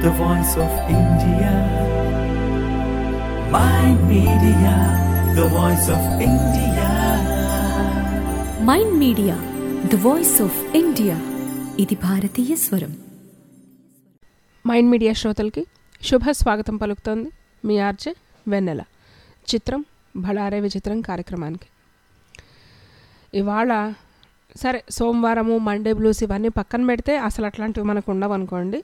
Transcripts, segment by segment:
the voice of India. Mind Media, the voice of India. Mind Media the voice of India. ఇది భారతీయ స్వరం. Mind media శ్రోతలకి శుభ స్వాగతం పలుకుతోంది మీ ఆర్జే వెన్నెల. చిత్రం భళారే విచిత్రం కార్యక్రమానికి ఇవాళ సరే సోమవారము మండే బ్లూస్ ఇవన్నీ పక్కన పెడితే అసలు అట్లాంటివి మనకు ఉండవు అనుకోండి.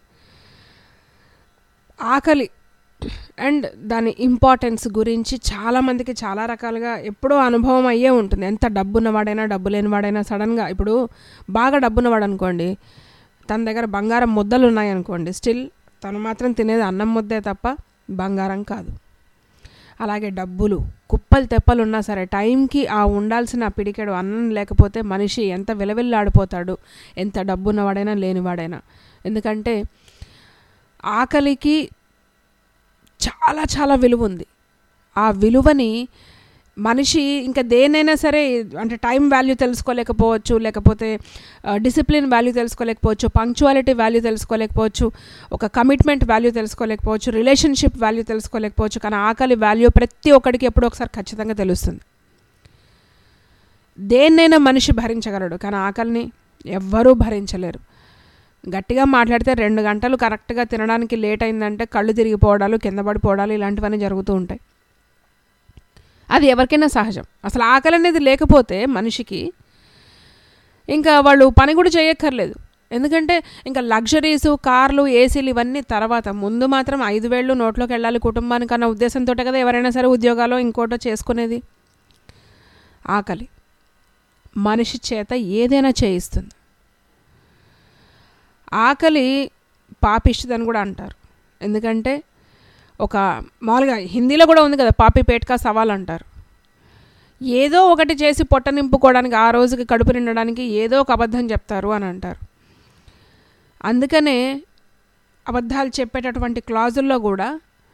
ఆకలి అండ్ దాని ఇంపార్టెన్స్ గురించి చాలామందికి చాలా రకాలుగా ఎప్పుడో అనుభవం అయ్యే ఉంటుంది. ఎంత డబ్బున్నవాడైనా డబ్బు లేనివాడైనా సడన్గా ఇప్పుడు బాగా డబ్బున్నవాడు అనుకోండి, తన దగ్గర బంగారం ముద్దలు ఉన్నాయనుకోండి, స్టిల్ తను మాత్రం తినేది అన్నం ముద్దే తప్ప బంగారం కాదు. అలాగే డబ్బులు కుప్పలు తెప్పలు ఉన్నా సరే టైంకి ఆ ఉండాల్సిన పిడికెడు అన్నం లేకపోతే మనిషి ఎంత విలవిల్లాడిపోతాడు, ఎంత డబ్బున్నవాడైనా లేనివాడైనా. ఎందుకంటే ఆకలికి చాలా చాలా విలువ ఉంది. ఆ విలువని మనిషి ఇంకా దేనైనా సరే అంటే టైం వాల్యూ తెలుసుకోలేకపోవచ్చు, లేకపోతే డిసిప్లిన్ వాల్యూ తెలుసుకోలేకపోవచ్చు, పంక్చువాలిటీ వాల్యూ తెలుసుకోలేకపోవచ్చు, ఒక కమిట్మెంట్ వాల్యూ తెలుసుకోలేకపోవచ్చు, రిలేషన్షిప్ వాల్యూ తెలుసుకోలేకపోవచ్చు. కానీ ఆకలి వాల్యూ ప్రతి ఒక్కడికి ఎప్పుడో ఒకసారి ఖచ్చితంగా తెలుస్తుంది. దేన్నైనా మనిషి భరించగలడు, కానీ ఆకలిని ఎవ్వరూ భరించలేరు. గట్టిగా మాట్లాడితే 2 గంటలు కరెక్ట్గా తినడానికి లేట్ అయిందంటే కళ్ళు తిరిగిపోవడాలు, కింద పడిపోవడాలు ఇలాంటివన్నీ జరుగుతూ ఉంటాయి. అది ఎవరికైనా సహజం. అసలు ఆకలి అనేది లేకపోతే మనిషికి ఇంకా వాళ్ళు పని కూడా చేయక్కర్లేదు. ఎందుకంటే ఇంకా లగ్జరీసు, కార్లు, ఏసీలు ఇవన్నీ తర్వాత, ముందు మాత్రం 5 వేళ్ళు నోట్లోకి వెళ్ళాలి కుటుంబానికి అన్న ఉద్దేశంతో కదా ఎవరైనా సరే ఉద్యోగాలు ఇంకోటో చేసుకునేది. ఆకలి మనిషి చేత ఏదైనా చేయిస్తుంది. ఆకలి పాపిష్టిదని కూడా అంటారు. ఎందుకంటే ఒక మామూలుగా హిందీలో కూడా ఉంది కదా, పాపి పేట్కా సవాల్ అంటారు. ఏదో ఒకటి చేసి పొట్ట నింపుకోవడానికి, ఆ రోజుకి కడుపు నిండడానికి ఏదో ఒక అబద్ధం చెప్తారు అని అంటారు. అందుకనే అబద్ధాలు చెప్పేటటువంటి క్లాజుల్లో కూడా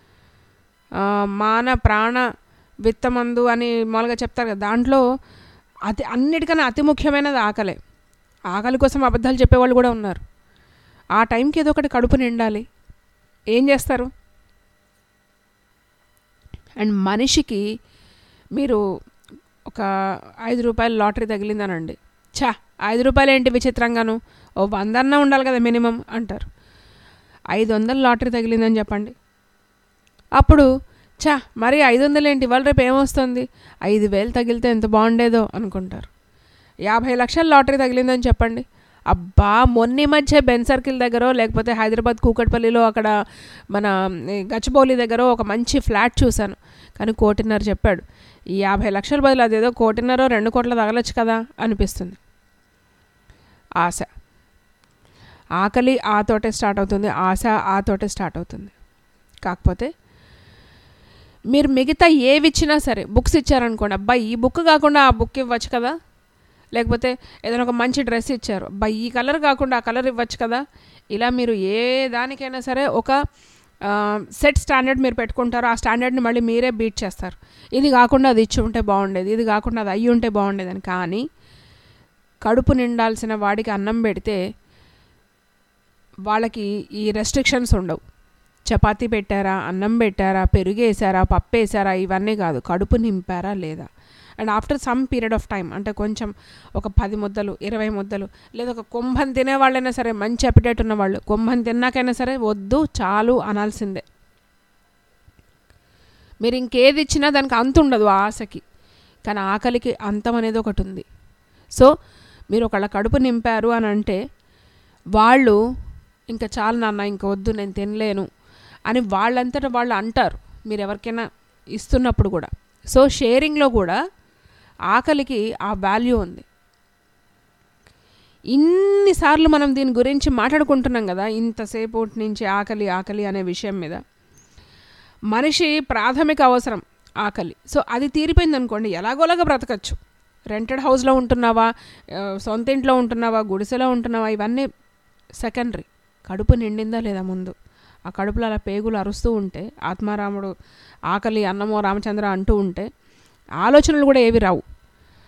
మాన ప్రాణ విత్తమందు అని మామూలుగా చెప్తారు కదా, దాంట్లో అన్నిటికన్నా అతి ముఖ్యమైనది ఆకలే. ఆకలి కోసం అబద్ధాలు చెప్పేవాళ్ళు కూడా ఉన్నారు. ఆ టైంకి ఏదో ఒకటి కడుపు నిండాలి, ఏం చేస్తారు? అండ్ మనిషికి మీరు ఒక 5 రూపాయల లాటరీ తగిలిందనండి, 5 రూపాయలు ఏంటి విచిత్రంగాను, 100 అన్నా ఉండాలి కదా మినిమం అంటారు. 500 లాటరీ తగిలిందని చెప్పండి, అప్పుడు మరి 500 ఏంటి, ఇవాళ రేపు ఏమొస్తుంది, 5,000 తగిలితే ఎంత బాగుండేదో అనుకుంటారు. 50 లక్షల లాటరీ తగిలిందని చెప్పండి, అబ్బా మొన్న మధ్య బెన్ సర్కిల్ దగ్గర లేకపోతే హైదరాబాద్ కూకట్పల్లిలో అక్కడ మన గచ్చిబౌలి దగ్గర ఒక మంచి ఫ్లాట్ చూశాను, కానీ 1.5 కోటి చెప్పాడు. ఈ 50 లక్షల బదులు అదేదో 1.5 కోటి 2 కోట్లు తగలొచ్చు కదా అనిపిస్తుంది. ఆశ, ఆకలి ఆతోటే స్టార్ట్ అవుతుంది, ఆశ ఆతోటే స్టార్ట్ అవుతుంది. కాకపోతే మీరు మిగతా ఏవి ఇచ్చినా సరే, బుక్స్ ఇచ్చారనుకోండి, అబ్బా ఈ బుక్ కాకుండా ఆ బుక్ ఇవ్వచ్చు కదా, లేకపోతే ఏదైనా ఒక మంచి డ్రెస్ ఇచ్చారు, అబ్బా ఈ కలర్ కాకుండా ఆ కలర్ ఇవ్వచ్చు కదా, ఇలా మీరు ఏ దానికైనా సరే ఒక సెట్ స్టాండర్డ్ మీరు పెట్టుకుంటారు. ఆ స్టాండర్డ్ని మళ్ళీ మీరే బీట్ చేస్తారు. ఇది కాకుండా అది ఇచ్చి ఉంటే బాగుండేది, ఇది కాకుండా అది అయ్యి ఉంటే బాగుండేదని. కానీ కడుపు నిండాల్సిన వాడికి అన్నం పెడితే వాళ్ళకి ఈ రెస్ట్రిక్షన్స్ ఉండవు. చపాతీ పెట్టారా, అన్నం పెట్టారా, పెరుగు వేసారా, పప్పు వేసారా, ఇవన్నీ కాదు, కడుపు నింపారా లేదా. And after some period of time, అంటే కొంచెం ఒక 10 ముద్దలు 20 ముద్దలు, లేదా ఒక కుంభం తినేవాళ్ళైనా సరే, మంచి అపిటేట్ ఉన్నవాళ్ళు కుంభం తిన్నాకైనా సరే వద్దు చాలు అనాల్సిందే. మీరు ఇంకేది ఇచ్చినా దానికి అంత ఉండదు ఆ ఆశకి, కానీ ఆకలికి అంతం అనేది ఒకటి ఉంది. సో మీరు ఒకళ్ళ కడుపు నింపారు అని అంటే వాళ్ళు ఇంకా చాలు నాన్న, ఇంక వద్దు నేను తినలేను అని వాళ్ళంతటా వాళ్ళు అంటారు మీరు ఎవరికైనా ఇస్తున్నప్పుడు కూడా. సో షేరింగ్లో కూడా ఆకలికి ఆ వాల్యూ ఉంది. ఇన్నిసార్లు మనం దీని గురించి మాట్లాడుకుంటున్నాం కదా ఇంతసేపు నుంచి, ఆకలి ఆకలి అనే విషయం మీద. మనిషి ప్రాథమిక అవసరం ఆకలి. సో అది తీరిపోయింది అనుకోండి, ఎలాగోలాగా బ్రతకచ్చు. రెంటెడ్ హౌస్లో ఉంటున్నావా, సొంత ఇంట్లో ఉంటున్నావా, గుడిసెలో ఉంటున్నావా, ఇవన్నీ సెకండరీ. కడుపు నిండిందా లేదా ముందు. ఆ కడుపులో అలా పేగులు అరుస్తూ ఉంటే, ఆత్మారాముడు ఆకలి అన్నమో రామచంద్ర అంటూ ఉంటే ఆలోచనలు కూడా ఏవి రావు.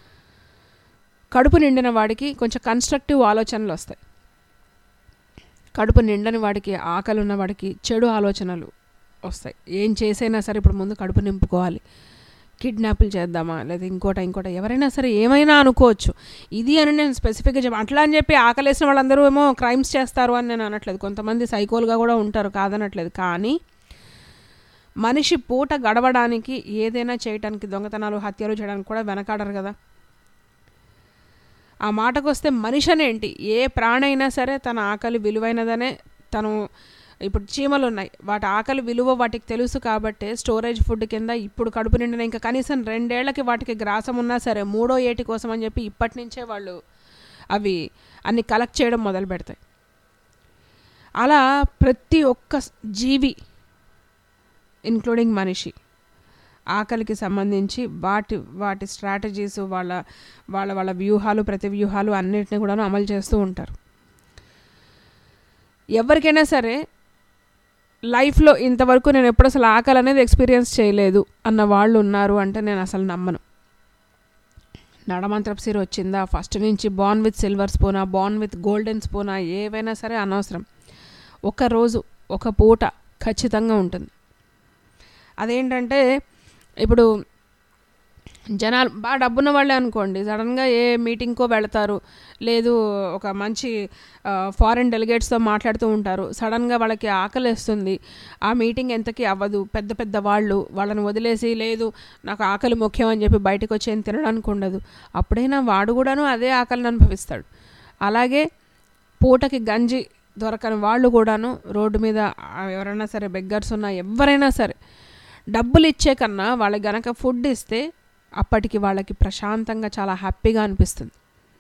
కడుపు నిండిన వాడికి కొంచెం కన్స్ట్రక్టివ్ ఆలోచనలు వస్తాయి. కడుపు నిండని వాడికి, ఆకలి ఉన్న వాడికి చెడు ఆలోచనలు వస్తాయి. ఏం చేసైనా సరే ఇప్పుడు ముందు కడుపు నింపుకోవాలి, కిడ్నాప్లు చేద్దామా లేదా ఇంకోట ఎవరైనా సరే ఏమైనా అనుకోవచ్చు. ఇది అని నేను స్పెసిఫిక్గా అట్లా అని చెప్పి ఆకలేసిన వాళ్ళందరూ ఏమో క్రైమ్స్ చేస్తారు అని నేను అనట్లేదు. కొంతమంది సైకోలుగా కూడా ఉంటారు, కాదనట్లేదు. కానీ మనిషి పూట గడవడానికి ఏదైనా చేయడానికి, దొంగతనాలు, హత్యలు చేయడానికి కూడా వెనకాడరు కదా. ఆ మాటకు వస్తే మనిషి అనేంటి, ఏ ప్రాణైనా సరే తన ఆకలి విలువైనదనే తను. ఇప్పుడు చీమలు ఉన్నాయి, వాటి ఆకలి విలువ వాటికి తెలుసు కాబట్టి స్టోరేజ్ ఫుడ్ కింద ఇప్పుడు కడుపు నిండిన ఇంకా కనీసం 2 ఏళ్లకి వాటికి గ్రాసం ఉన్నా సరే 3వ ఏటి కోసం అని చెప్పి ఇప్పటి నుంచే వాళ్ళు అవి అన్ని కలెక్ట్ చేయడం మొదలు పెడతాయి. అలా ప్రతి ఒక్క జీవి ఇన్క్లూడింగ్ మనిషి ఆకలికి సంబంధించి వాటి స్ట్రాటజీస్, వాళ్ళ వ్యూహాలు, ప్రతి వ్యూహాలు అన్నిటిని కూడా అమలు చేస్తూ ఉంటారు. ఎవరికైనా సరే లైఫ్లో ఇంతవరకు నేను ఎప్పుడు అసలు ఆకలి అనేది ఎక్స్పీరియన్స్ చేయలేదు అన్న వాళ్ళు ఉన్నారు అంటే నేను అసలు నమ్మను. నడమంత్రపు సిరి వచ్చిందా, ఫస్ట్ నుంచి బార్న్ విత్ సిల్వర్ స్పూనా, బార్న్ విత్ గోల్డెన్ స్పూనా, ఏవైనా సరే అనవసరం. ఒక రోజు ఒక పూట ఖచ్చితంగా ఉంటుంది. అదేంటంటే ఇప్పుడు జనాలు బాగా డబ్బున్న వాళ్ళే అనుకోండి, సడన్గా ఏ మీటింగ్కో వెళతారు, లేదు ఒక మంచి ఫారిన్ డెలిగేట్స్తో మాట్లాడుతూ ఉంటారు, సడన్గా వాళ్ళకి ఆకలిస్తుంది, ఆ మీటింగ్ ఎంతకీ అవ్వదు. పెద్ద పెద్ద వాళ్ళని వదిలేసి లేదు నాకు ఆకలి ముఖ్యం అని చెప్పి బయటకు వచ్చి ఏం తినడానికి ఉండదు. అప్పుడైనా వాడు కూడాను అదే ఆకలిని అనుభవిస్తాడు. అలాగే పూటకి గంజి దొరకని వాళ్ళు కూడాను రోడ్డు మీద ఎవరైనా సరే, బెగ్గర్స్ ఉన్నా ఎవరైనా సరే, డబ్బులు ఇచ్చే కన్నా వాళ్ళకి గనక ఫుడ్ ఇస్తే అప్పటికి వాళ్ళకి ప్రశాంతంగా చాలా హ్యాపీగా అనిపిస్తుంది.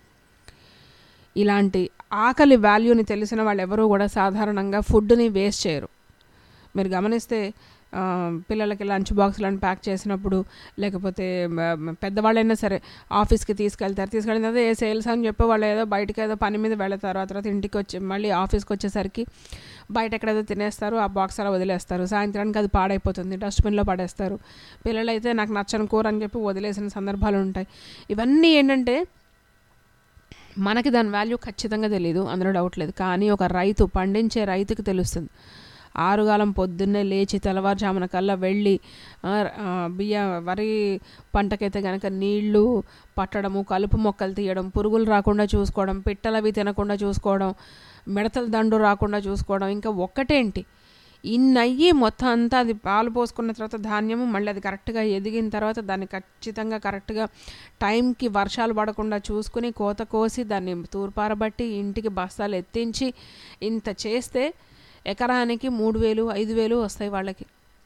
ఇలాంటి ఆకలి వాల్యూని తెలిసిన వాళ్ళు ఎవరూ కూడా సాధారణంగా ఫుడ్ని వేస్ట్ చేయరు. మీరు గమనిస్తే పిల్లలకి లంచ్ బాక్స్లను ప్యాక్ చేసినప్పుడు, లేకపోతే పెద్దవాళ్ళైనా సరే ఆఫీస్కి తీసుకెళ్ళిన తర్వాత ఏ సేల్స్ అని చెప్పి వాళ్ళు ఏదో బయటకు ఏదో పని మీద వెళతారు, ఆ తర్వాత ఇంటికి వచ్చి మళ్ళీ ఆఫీస్కి వచ్చేసరికి బయట ఎక్కడేదో తినేస్తారు, ఆ బాక్స్ అలా వదిలేస్తారు. సాయంత్రానికి అది పాడైపోతుంది, డస్ట్బిన్లో పడేస్తారు. పిల్లలైతే నాకు నచ్చని కూర అని చెప్పి వదిలేసిన సందర్భాలు ఉంటాయి. ఇవన్నీ ఏంటంటే మనకి దాని వాల్యూ ఖచ్చితంగా తెలియదు, అందులో డౌట్ లేదు. కానీ ఒక రైతు, పండించే రైతుకి తెలుస్తుంది. ఆరుగాలం పొద్దున్నే లేచి తెల్లవారుజామున కల్లా వెళ్ళి వరి పంటకైతే కనుక నీళ్లు పట్టడము, కలుపు మొక్కలు తీయడం, పురుగులు రాకుండా చూసుకోవడం, పిట్టలవి తినకుండా చూసుకోవడం, మిడతల దండు రాకుండా చూసుకోవడం, ఇంకా ఒక్కటేంటి ఇన్నయ్యి మొత్తం అంతా అది పాలు పోసుకున్న తర్వాత ధాన్యము మళ్ళీ అది కరెక్ట్గా ఎదిగిన తర్వాత దాన్ని ఖచ్చితంగా కరెక్ట్గా టైంకి వర్షాలు పడకుండా చూసుకుని కోత కోసి దాన్ని తూర్పారబట్టి ఇంటికి బస్తాలు ఎత్తించి ఇంత చేస్తే ఎకరానికి 3,000, 5,000 వస్తాయి వాళ్ళకి.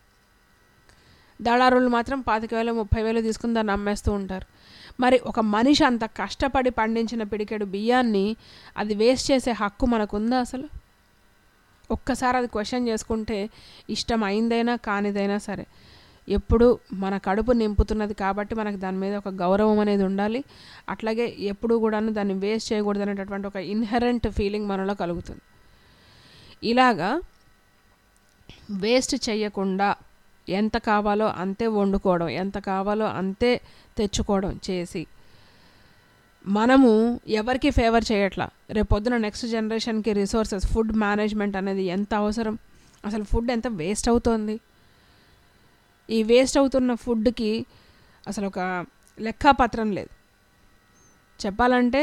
దళారులు మాత్రం 25,000, 30,000 తీసుకుని దాన్ని అమ్మేస్తూ ఉంటారు. మరి ఒక మనిషి అంత కష్టపడి పండించిన పిడికెడు బియ్యాన్ని అది వేస్ట్ చేసే హక్కు మనకుందా అసలు? ఒక్కసారి అది క్వశ్చన్ చేసుకుంటే ఇష్టం అయిందైనా కానిదైనా సరే ఎప్పుడు మన కడుపు నింపుతున్నది కాబట్టి మనకు దాని మీద ఒక గౌరవం అనేది ఉండాలి. అట్లాగే ఎప్పుడు కూడాను దాన్ని వేస్ట్ చేయకూడదు అనేటటువంటి ఒక ఇన్హెరెంట్ ఫీలింగ్ మనలో కలుగుతుంది. ఇలాగా వేస్ట్ చేయకుండా ఎంత కావాలో అంతే వండుకోవడం, ఎంత కావాలో అంతే తెచ్చుకోవడం చేసి మనము ఎవరికి ఫేవర్ చేయట్లా. రేపు పొద్దున నెక్స్ట్ జనరేషన్కి రిసోర్సెస్, ఫుడ్ మేనేజ్మెంట్ అనేది ఎంత అవసరం, అసలు ఫుడ్ ఎంత వేస్ట్ అవుతోంది. ఈ వేస్ట్ అవుతున్న ఫుడ్కి అసలు ఒక లెక్కాపత్రం లేదు. చెప్పాలంటే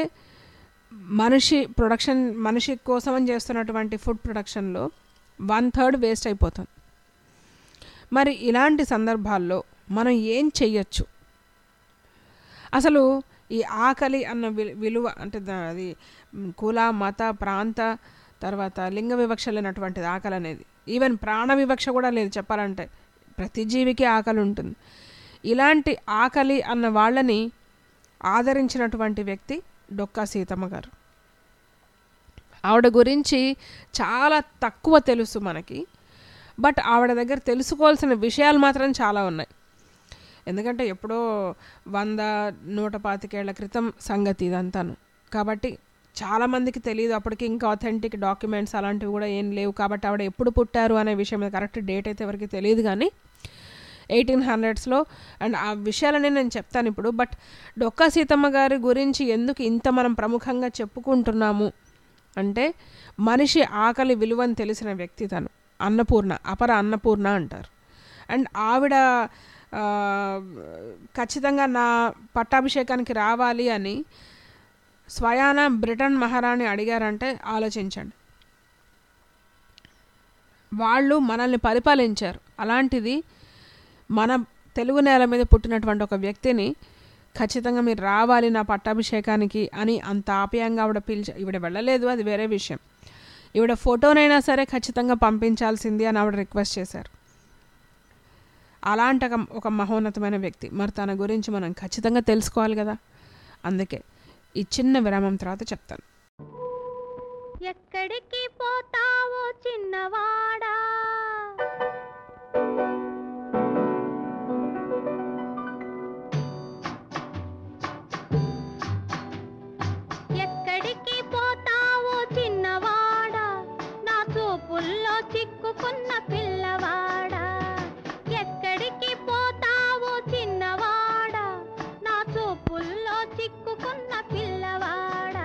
మనిషి కోసం అని చేస్తున్నటువంటి ఫుడ్ ప్రొడక్షన్లో 1/3 వేస్ట్ అయిపోతుంది. మరి ఇలాంటి సందర్భాల్లో మనం ఏం చెయ్యొచ్చు? అసలు ఈ ఆకలి అన్న విలువ అంటే అది కుల, మత, ప్రాంత, తర్వాత లింగ వివక్ష లేనటువంటిది ఆకలి అనేది. ఈవెన్ ప్రాణ వివక్ష కూడా లేదు చెప్పాలంటే. ప్రతి జీవికి ఆకలి ఉంటుంది. ఇలాంటి ఆకలి అన్న వాళ్ళని ఆదరించినటువంటి వ్యక్తి డొక్కా సీతమ్మ గారు. ఆవిడ గురించి చాలా తక్కువ తెలుసు మనకి. బట్ ఆవిడ దగ్గర తెలుసుకోవాల్సిన విషయాలు మాత్రం చాలా ఉన్నాయి. ఎందుకంటే ఎప్పుడో 100-125 ఏళ్ల క్రితం సంగతి ఇదంతాను. కాబట్టి చాలామందికి తెలియదు. అప్పటికి ఇంకా ఆథెంటిక్ డాక్యుమెంట్స్ అలాంటివి కూడా ఏం లేవు. కాబట్టి ఆవిడ ఎప్పుడు పుట్టారు అనే విషయం మీద కరెక్ట్ డేట్ అయితే ఎవరికి తెలియదు. కానీ 1800s అండ్ ఆ విషయాలనే నేను చెప్తాను ఇప్పుడు. బట్ డొక్కా సీతమ్మ గారి గురించి ఎందుకు ఇంత మనం ప్రముఖంగా చెప్పుకుంటున్నాము అంటే మనిషి ఆకలి విలువని తెలిసిన వ్యక్తి తను. అన్నపూర్ణ, అపర అన్నపూర్ణ అంటారు. అండ్ ఆవిడ ఖచ్చితంగా నా పట్టాభిషేకానికి రావాలి అని స్వయాన బ్రిటన్ మహారాణి అడిగారంటే ఆలోచించండి. వాళ్ళు మనల్ని పరిపాలించారు. అలాంటిది మన తెలుగు నేల మీద పుట్టినటువంటి ఒక వ్యక్తిని ఖచ్చితంగా మీరు రావాలి నా పట్టాభిషేకానికి అని అంత ఆప్యాయంగా ఆవిడ ఈవిడ వెళ్ళలేదు, అది వేరే విషయం. ఈవిడ ఫోటోనైనా సరే ఖచ్చితంగా పంపించాల్సింది అని ఆవిడ రిక్వెస్ట్ చేశారు. అలాంటి ఒక మహోన్నతమైన వ్యక్తి. మరి తన గురించి మనం ఖచ్చితంగా తెలుసుకోవాలి కదా. అందుకే ఈ చిన్న విరామం తర్వాత చెప్తాను. ఎక్కడికి పోతావో చిన్నవాడా, ఎక్కడికి పోతావో చిన్నవాడా, నా చూపుల్లో చిక్కుకున్న పిల్లవాడా. ఎక్కడికి పోతావో చిన్నవాడా, నా చూపుల్లో చిక్కుకున్న పిల్లవాడా.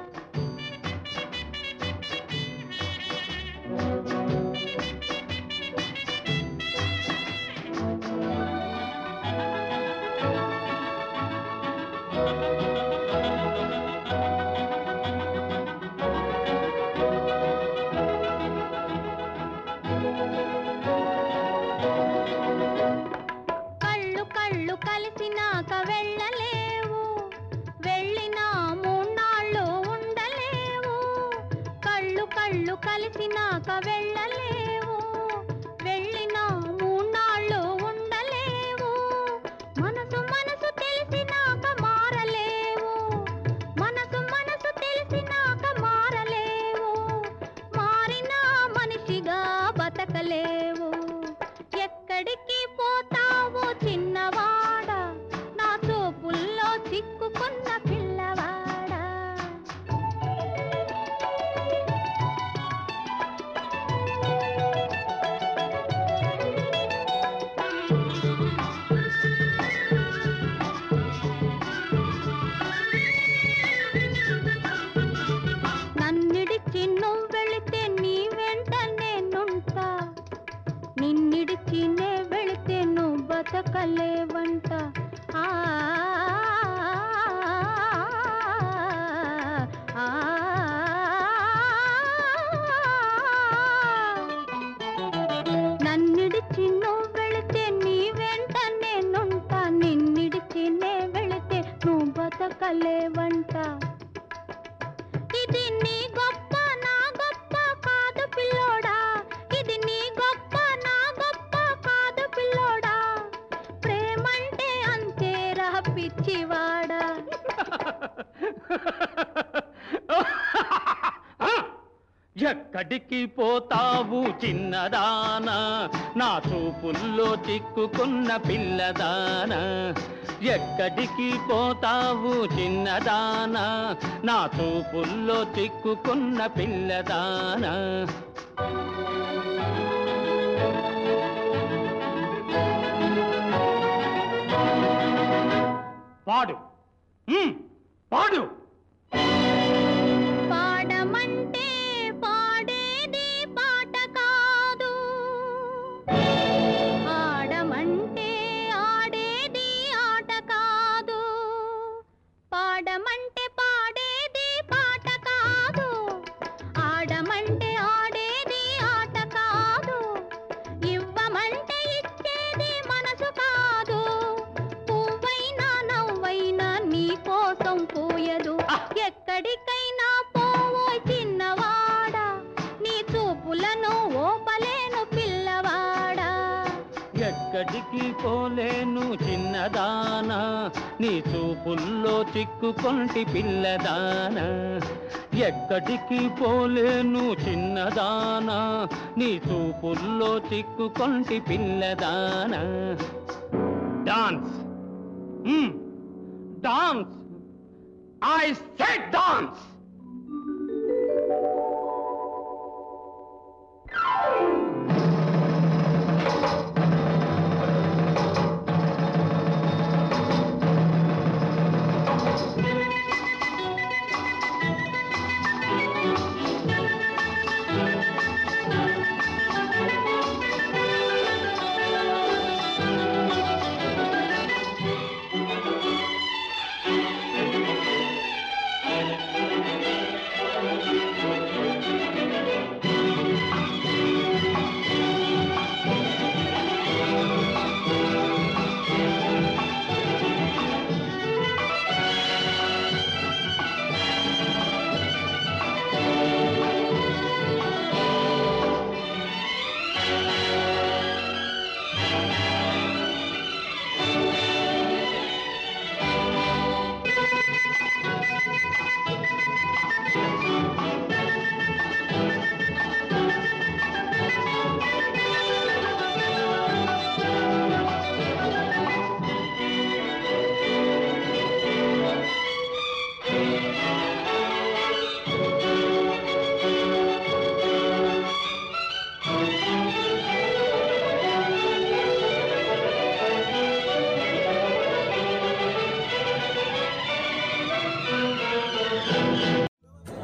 కళ్ళు కళ్ళు కలిసినాక వెళ్ళలేవు, వెళ్ళినా మూన్నాళ్ళు ఉండలేవు. కళ్ళు కళ్ళు కలిసినాక వెళ్ళలేవు, వెళ్ళినా మూన్నాళ్ళు ఉండలేవు. మనసు మనసు తెలిసినాక మారలేవు, మనసు మనసు తెలిసినాక మారలేవు. మారినా మనిషిగా బతకలేవు. ఎక్కడికి పోతావో చిన్నవాడా, నా చూపుల్లో చిక్కుకున్న పిల్లవాడా. నన్నిడిచి నువ్వెళితే నీ వెంట నేనుంటా, నిన్నిడిచి నే వెళితే నువ్వు బతకలేవంట. ఆ ఆ, నన్నిడిచి నువ్వు వెళితే నీ వెంట నేనుంటా, నిన్నిడిచి నే వెళితే నువ్వు బతకలేవంట. ఇది నీ గొప్ప నా గొప్ప కాదు పిల్లోడా, ఇది నీ గొప్ప నా గొప్ప కాదు పిల్లోడా. ప్రేమంటే అంతేరా పిచ్చివాడా. ఎక్కడికి పోతావు చిన్నదానా, నా చూపుల్లో చిక్కుకున్న పిల్లదానా. ఎక్కడికి పోతావు చిన్నదానా, నా చూపుల్లో చిక్కుకున్న పిల్లదానా. పాడు పాడు. పాడమంటే పాడేది పాట కాదు, ఆడమంటే ఆడేది ఆట కాదు. పాడమంటే పాడేది పాట కాదు, ఆడమంటే ఆడేది ఆట కాదు. ఇవ్వమంటే ఇచ్చేది మనసు కాదు, పువ్వైనా నవ్వైనా నీ కోసం పూయదు. ఎక్కడికైనా పోవో చిన్నవాడా, నీ చూపులను ఓపలేను పిల్లవాడా. ఎక్కడికి పోలేను చిన్నదానా, నీ చూపుల్లో చిక్కుకొంటి పిల్లదానా. ఎక్కడికి పోలేను చిన్నదానా, నీ చూపుల్లో చిక్కుకొంటి పిల్లదానా. Dance dance, I said dance!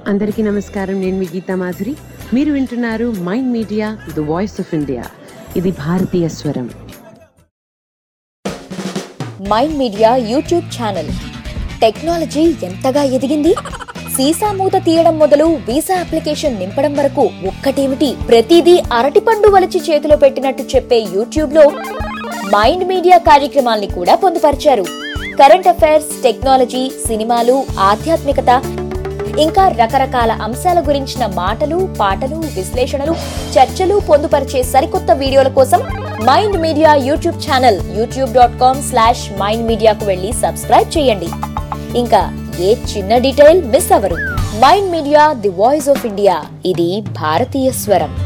అందరికీ నమస్కారం. నేను మీ గీతా మాధురి. మీరు వింటున్నారు Mind Media the voice of India. ఇది భారతీయ స్వరం. Mind Media YouTube channel technology ఎంతగా ఎదిగింది. సీసా మూత తీయడం మొదలు వీసా అప్లికేషన్ నింపడం వరకు ఒక్కటేమిటి, ప్రతిదీ అరటిపండు వలిచి చేతిలో పెట్టినట్టు చెప్పే యూట్యూబ్ లో మైండ్ మీడియా కార్యక్రమాల్ని కూడా పొందుపరిచారు. కరెంట్ అఫైర్స్, టెక్నాలజీ, సినిమాలు, ఆధ్యాత్మికత, ఇంకా రకరకాల అంశాల గురించిన మాటలు, పాటలు, విశ్లేషణలు, చర్చలు పొందుపరిచే సరికొత్త వీడియోల కోసం mind Media YouTube channel youtube.com/mindmedia కు వెళ్లి సబ్స్క్రైబ్ చేయండి. ఇంకా ఏ చిన్న డీటెయిల్ మిస్ అవ్వరు. Mind Media the voice of India. ఇది భారతీయ స్వరం.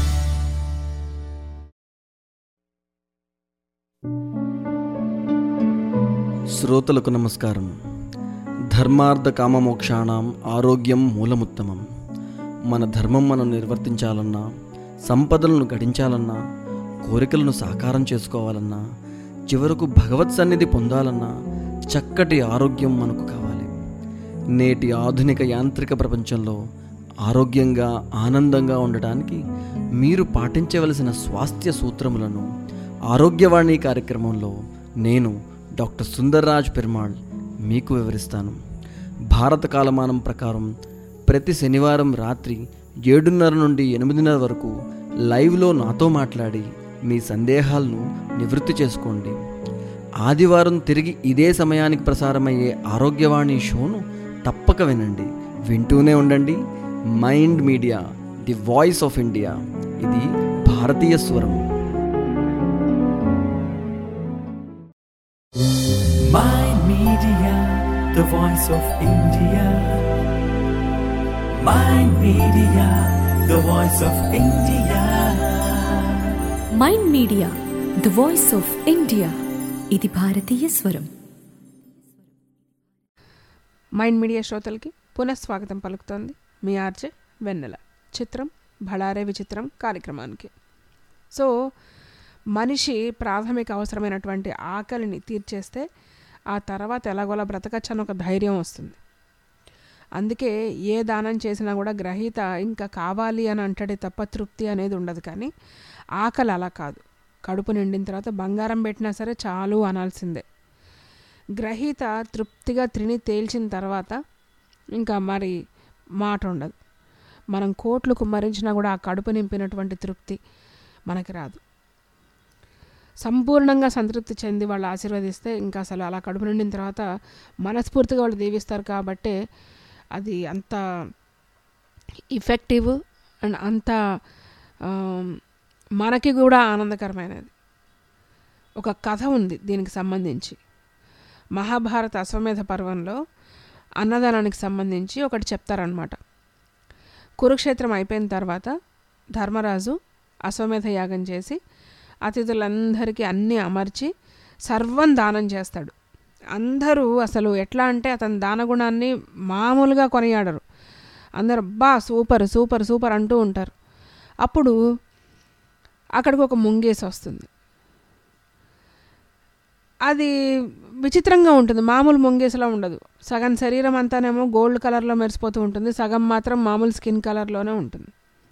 శ్రోతలకు నమస్కారం. ధర్మార్థ కామమోక్షాణం ఆరోగ్యం మూలముత్తమం. మన ధర్మం మనం నిర్వర్తించాలన్నా, సంపదలను గడించాలన్నా, కోరికలను సాకారం చేసుకోవాలన్నా, చివరకు భగవత్ సన్నిధి పొందాలన్నా చక్కటి ఆరోగ్యం మనకు కావాలి. నేటి ఆధునిక యాంత్రిక ప్రపంచంలో ఆరోగ్యంగా, ఆనందంగా ఉండటానికి మీరు పాటించవలసిన స్వాస్థ్య సూత్రములను ఆరోగ్యవాణి కార్యక్రమంలో నేను డాక్టర్ సుందర్రాజ్ పెరుమాళ్ మీకు వివరిస్తాను. భారత కాలమానం ప్రకారం ప్రతి శనివారం రాత్రి 7:30 నుండి 8:30 వరకు లైవ్లో నాతో మాట్లాడి మీ సందేహాలను నివృత్తి చేసుకోండి. ఆదివారం తిరిగి ఇదే సమయానికి ప్రసారమయ్యే ఆరోగ్యవాణి షోను తప్పక వినండి. వింటూనే ఉండండి. Mind Media the voice of India. ఇది భారతీయ స్వరం. Mind Media, the voice of India. Mind Media, the voice of India. Mind Media the voice of India. ఇది భారతీయ స్వరం. మైండ్ మీడియా శ్రోతలకి పునఃస్వాగతం పలుకుతోంది మీ ఆర్జే వెన్నెల. చిత్రం భళారే విచిత్రం కార్యక్రమానికి. సో మనిషి ప్రాథమిక అవసరమైనటువంటి ఆకలిని తీర్చేస్తే ఆ తర్వాత ఎలాగోలా బ్రతకచ్చని ఒక ధైర్యం వస్తుంది. అందుకే ఏ దానం చేసినా కూడా గ్రహీత ఇంకా కావాలి అని అంటాడే తప్ప తృప్తి అనేది ఉండదు. కానీ ఆకలి అలా కాదు. కడుపు నిండిన తర్వాత బంగారం పెట్టినా సరే చాలు అనాల్సిందే. గ్రహీత తృప్తిగా తిని తేల్చిన తర్వాత ఇంకా మరి మాట ఉండదు. మనం కోట్లు కుమ్మరించినా కూడా ఆ కడుపు నింపినటువంటి తృప్తి మనకి రాదు. సంపూర్ణంగా సంతృప్తి చెంది వాళ్ళు ఆశీర్వదిస్తే ఇంకా అసలు అలా కడుపు నిండిన తర్వాత మనస్ఫూర్తిగా వాళ్ళు దీవిస్తారు. కాబట్టి అది అంత ఎఫెక్టివ్ అండ్ అంత మనకి కూడా ఆనందకరమైనది. ఒక కథ ఉంది దీనికి సంబంధించి. మహాభారత అశ్వమేధ పర్వంలో అన్నదానానికి సంబంధించి ఒకటి చెప్తారనమాట. కురుక్షేత్రం అయిపోయిన తర్వాత ధర్మరాజు అశ్వమేధ యాగం చేసి అతిథులందరికీ అన్నీ అమర్చి సర్వం దానం చేస్తాడు. అందరూ అసలు ఎట్లా అంటే అతని దానగుణాన్ని మామూలుగా కొనియాడరు. అందరూ బా సూపర్ సూపర్ సూపర్ అంటూ ఉంటారు. అప్పుడు అక్కడికి ఒక ముంగేసి వస్తుంది. అది విచిత్రంగా ఉంటుంది. మామూలు ముంగేసలా ఉండదు. సగం శరీరం అంతానేమో గోల్డ్ కలర్లో మెరిసిపోతూ ఉంటుంది, సగం మాత్రం మామూలు స్కిన్ కలర్లోనే ఉంటుంది.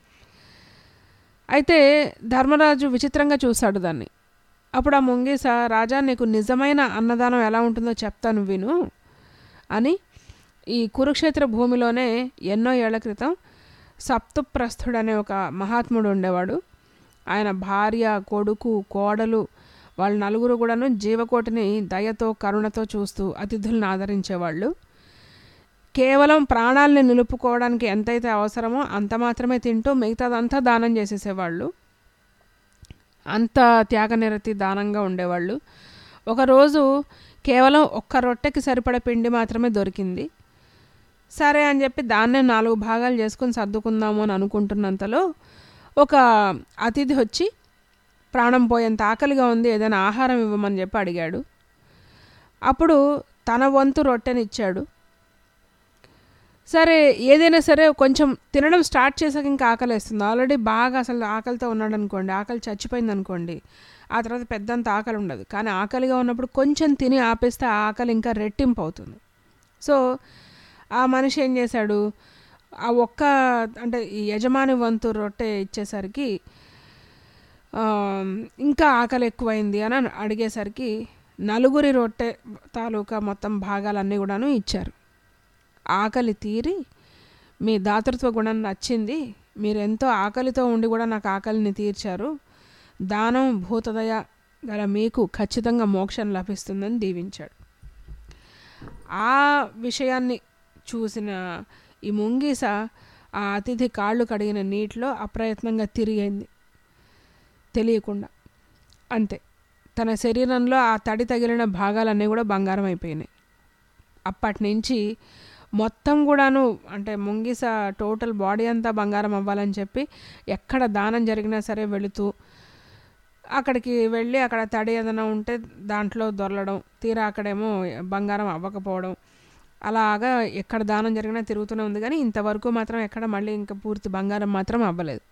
అయితే ధర్మరాజు విచిత్రంగా చూశాడు దాన్ని. అప్పుడు ఆ ముంగేస, రాజా నీకు నిజమైన అన్నదానం ఎలా ఉంటుందో చెప్తాను విను అని ఈ కురుక్షేత్ర భూమిలోనే ఎన్నో ఏళ్ల క్రితం సప్తప్రస్థుడు అనే ఒక మహాత్ముడు ఉండేవాడు. ఆయన భార్య, కొడుకు, కోడలు వాళ్ళ నలుగురు కూడాను జీవకోటిని దయతో కరుణతో చూస్తూ అతిథులను ఆదరించేవాళ్ళు. కేవలం ప్రాణాలని నిలుపుకోవడానికి ఎంతైతే అవసరమో అంత మాత్రమే తింటూ మిగతాదంతా దానం చేసేసేవాళ్ళు. అంత త్యాగనిరతి దానంగా ఉండేవాళ్ళు. ఒకరోజు కేవలం ఒక్క రొట్టెకి సరిపడ పిండి మాత్రమే దొరికింది. సరే అని చెప్పి దాన్నే 4 భాగాలు చేసుకుని సర్దుకుందాము అని అనుకుంటున్నంతలో ఒక అతిథి వచ్చి ప్రాణం పోయేంత ఆకలిగా ఉంది, ఏదైనా ఆహారం ఇవ్వమని చెప్పి అడిగాడు. అప్పుడు తన వంతు రొట్టెనిచ్చాడు. సరే ఏదైనా సరే కొంచెం తినడం స్టార్ట్ చేసాక ఇంకా ఆకలి వేస్తుంది. ఆల్రెడీ బాగా అసలు ఆకలితో ఉన్నాడు అనుకోండి, ఆకలి చచ్చిపోయింది అనుకోండి, ఆ తర్వాత పెద్దంత ఆకలి ఉండదు. కానీ ఆకలిగా ఉన్నప్పుడు కొంచెం తిని ఆపేస్తే ఆ ఆకలి ఇంకా రెట్టింపు అవుతుంది. సో ఆ మనిషి ఏం చేశాడు, ఆ ఒక్క అంటే ఈ యజమాని వంతు రొట్టె ఇచ్చేసరికి ఇంకా ఆకలి ఎక్కువైంది అని అడిగేసరికి నలుగురి రొట్టె తాలూకా మొత్తం భాగాలన్నీ కూడాను ఇచ్చారు. ఆకలి తీరి మీ దాతృత్వ గుణం నచ్చింది, మీరెంతో ఆకలితో ఉండి కూడా నాకు ఆకలిని తీర్చారు, దానం భూతదయ గల మీకు ఖచ్చితంగా మోక్షం లభిస్తుందని దీవించాడు. ఆ విషయాన్ని చూసిన ఈ ముంగీస ఆ అతిథి కాళ్ళు కడిగిన నీటిలో అప్రయత్నంగా తిరిగింది తెలియకుండా. అంతే, తన శరీరంలో ఆ తడి తగిలిన భాగాలన్నీ కూడా బంగారం అయిపోయినాయి. అప్పటి నుంచి మొత్తం కూడాను అంటే ముంగిస టోటల్ బాడీ అంతా బంగారం అవ్వాలని చెప్పి ఎక్కడ దానం జరిగినా సరే వెళుతూ అక్కడికి వెళ్ళి అక్కడ తడి ఏదైనా ఉంటే దాంట్లో దొరలడం, తీరా అక్కడేమో బంగారం అవ్వకపోవడం, అలాగా ఎక్కడ దానం జరిగినా తిరుగుతూనే ఉంది. కానీ ఇంతవరకు మాత్రం ఎక్కడ మళ్ళీ ఇంకా పూర్తి బంగారం మాత్రం అవ్వలేదు.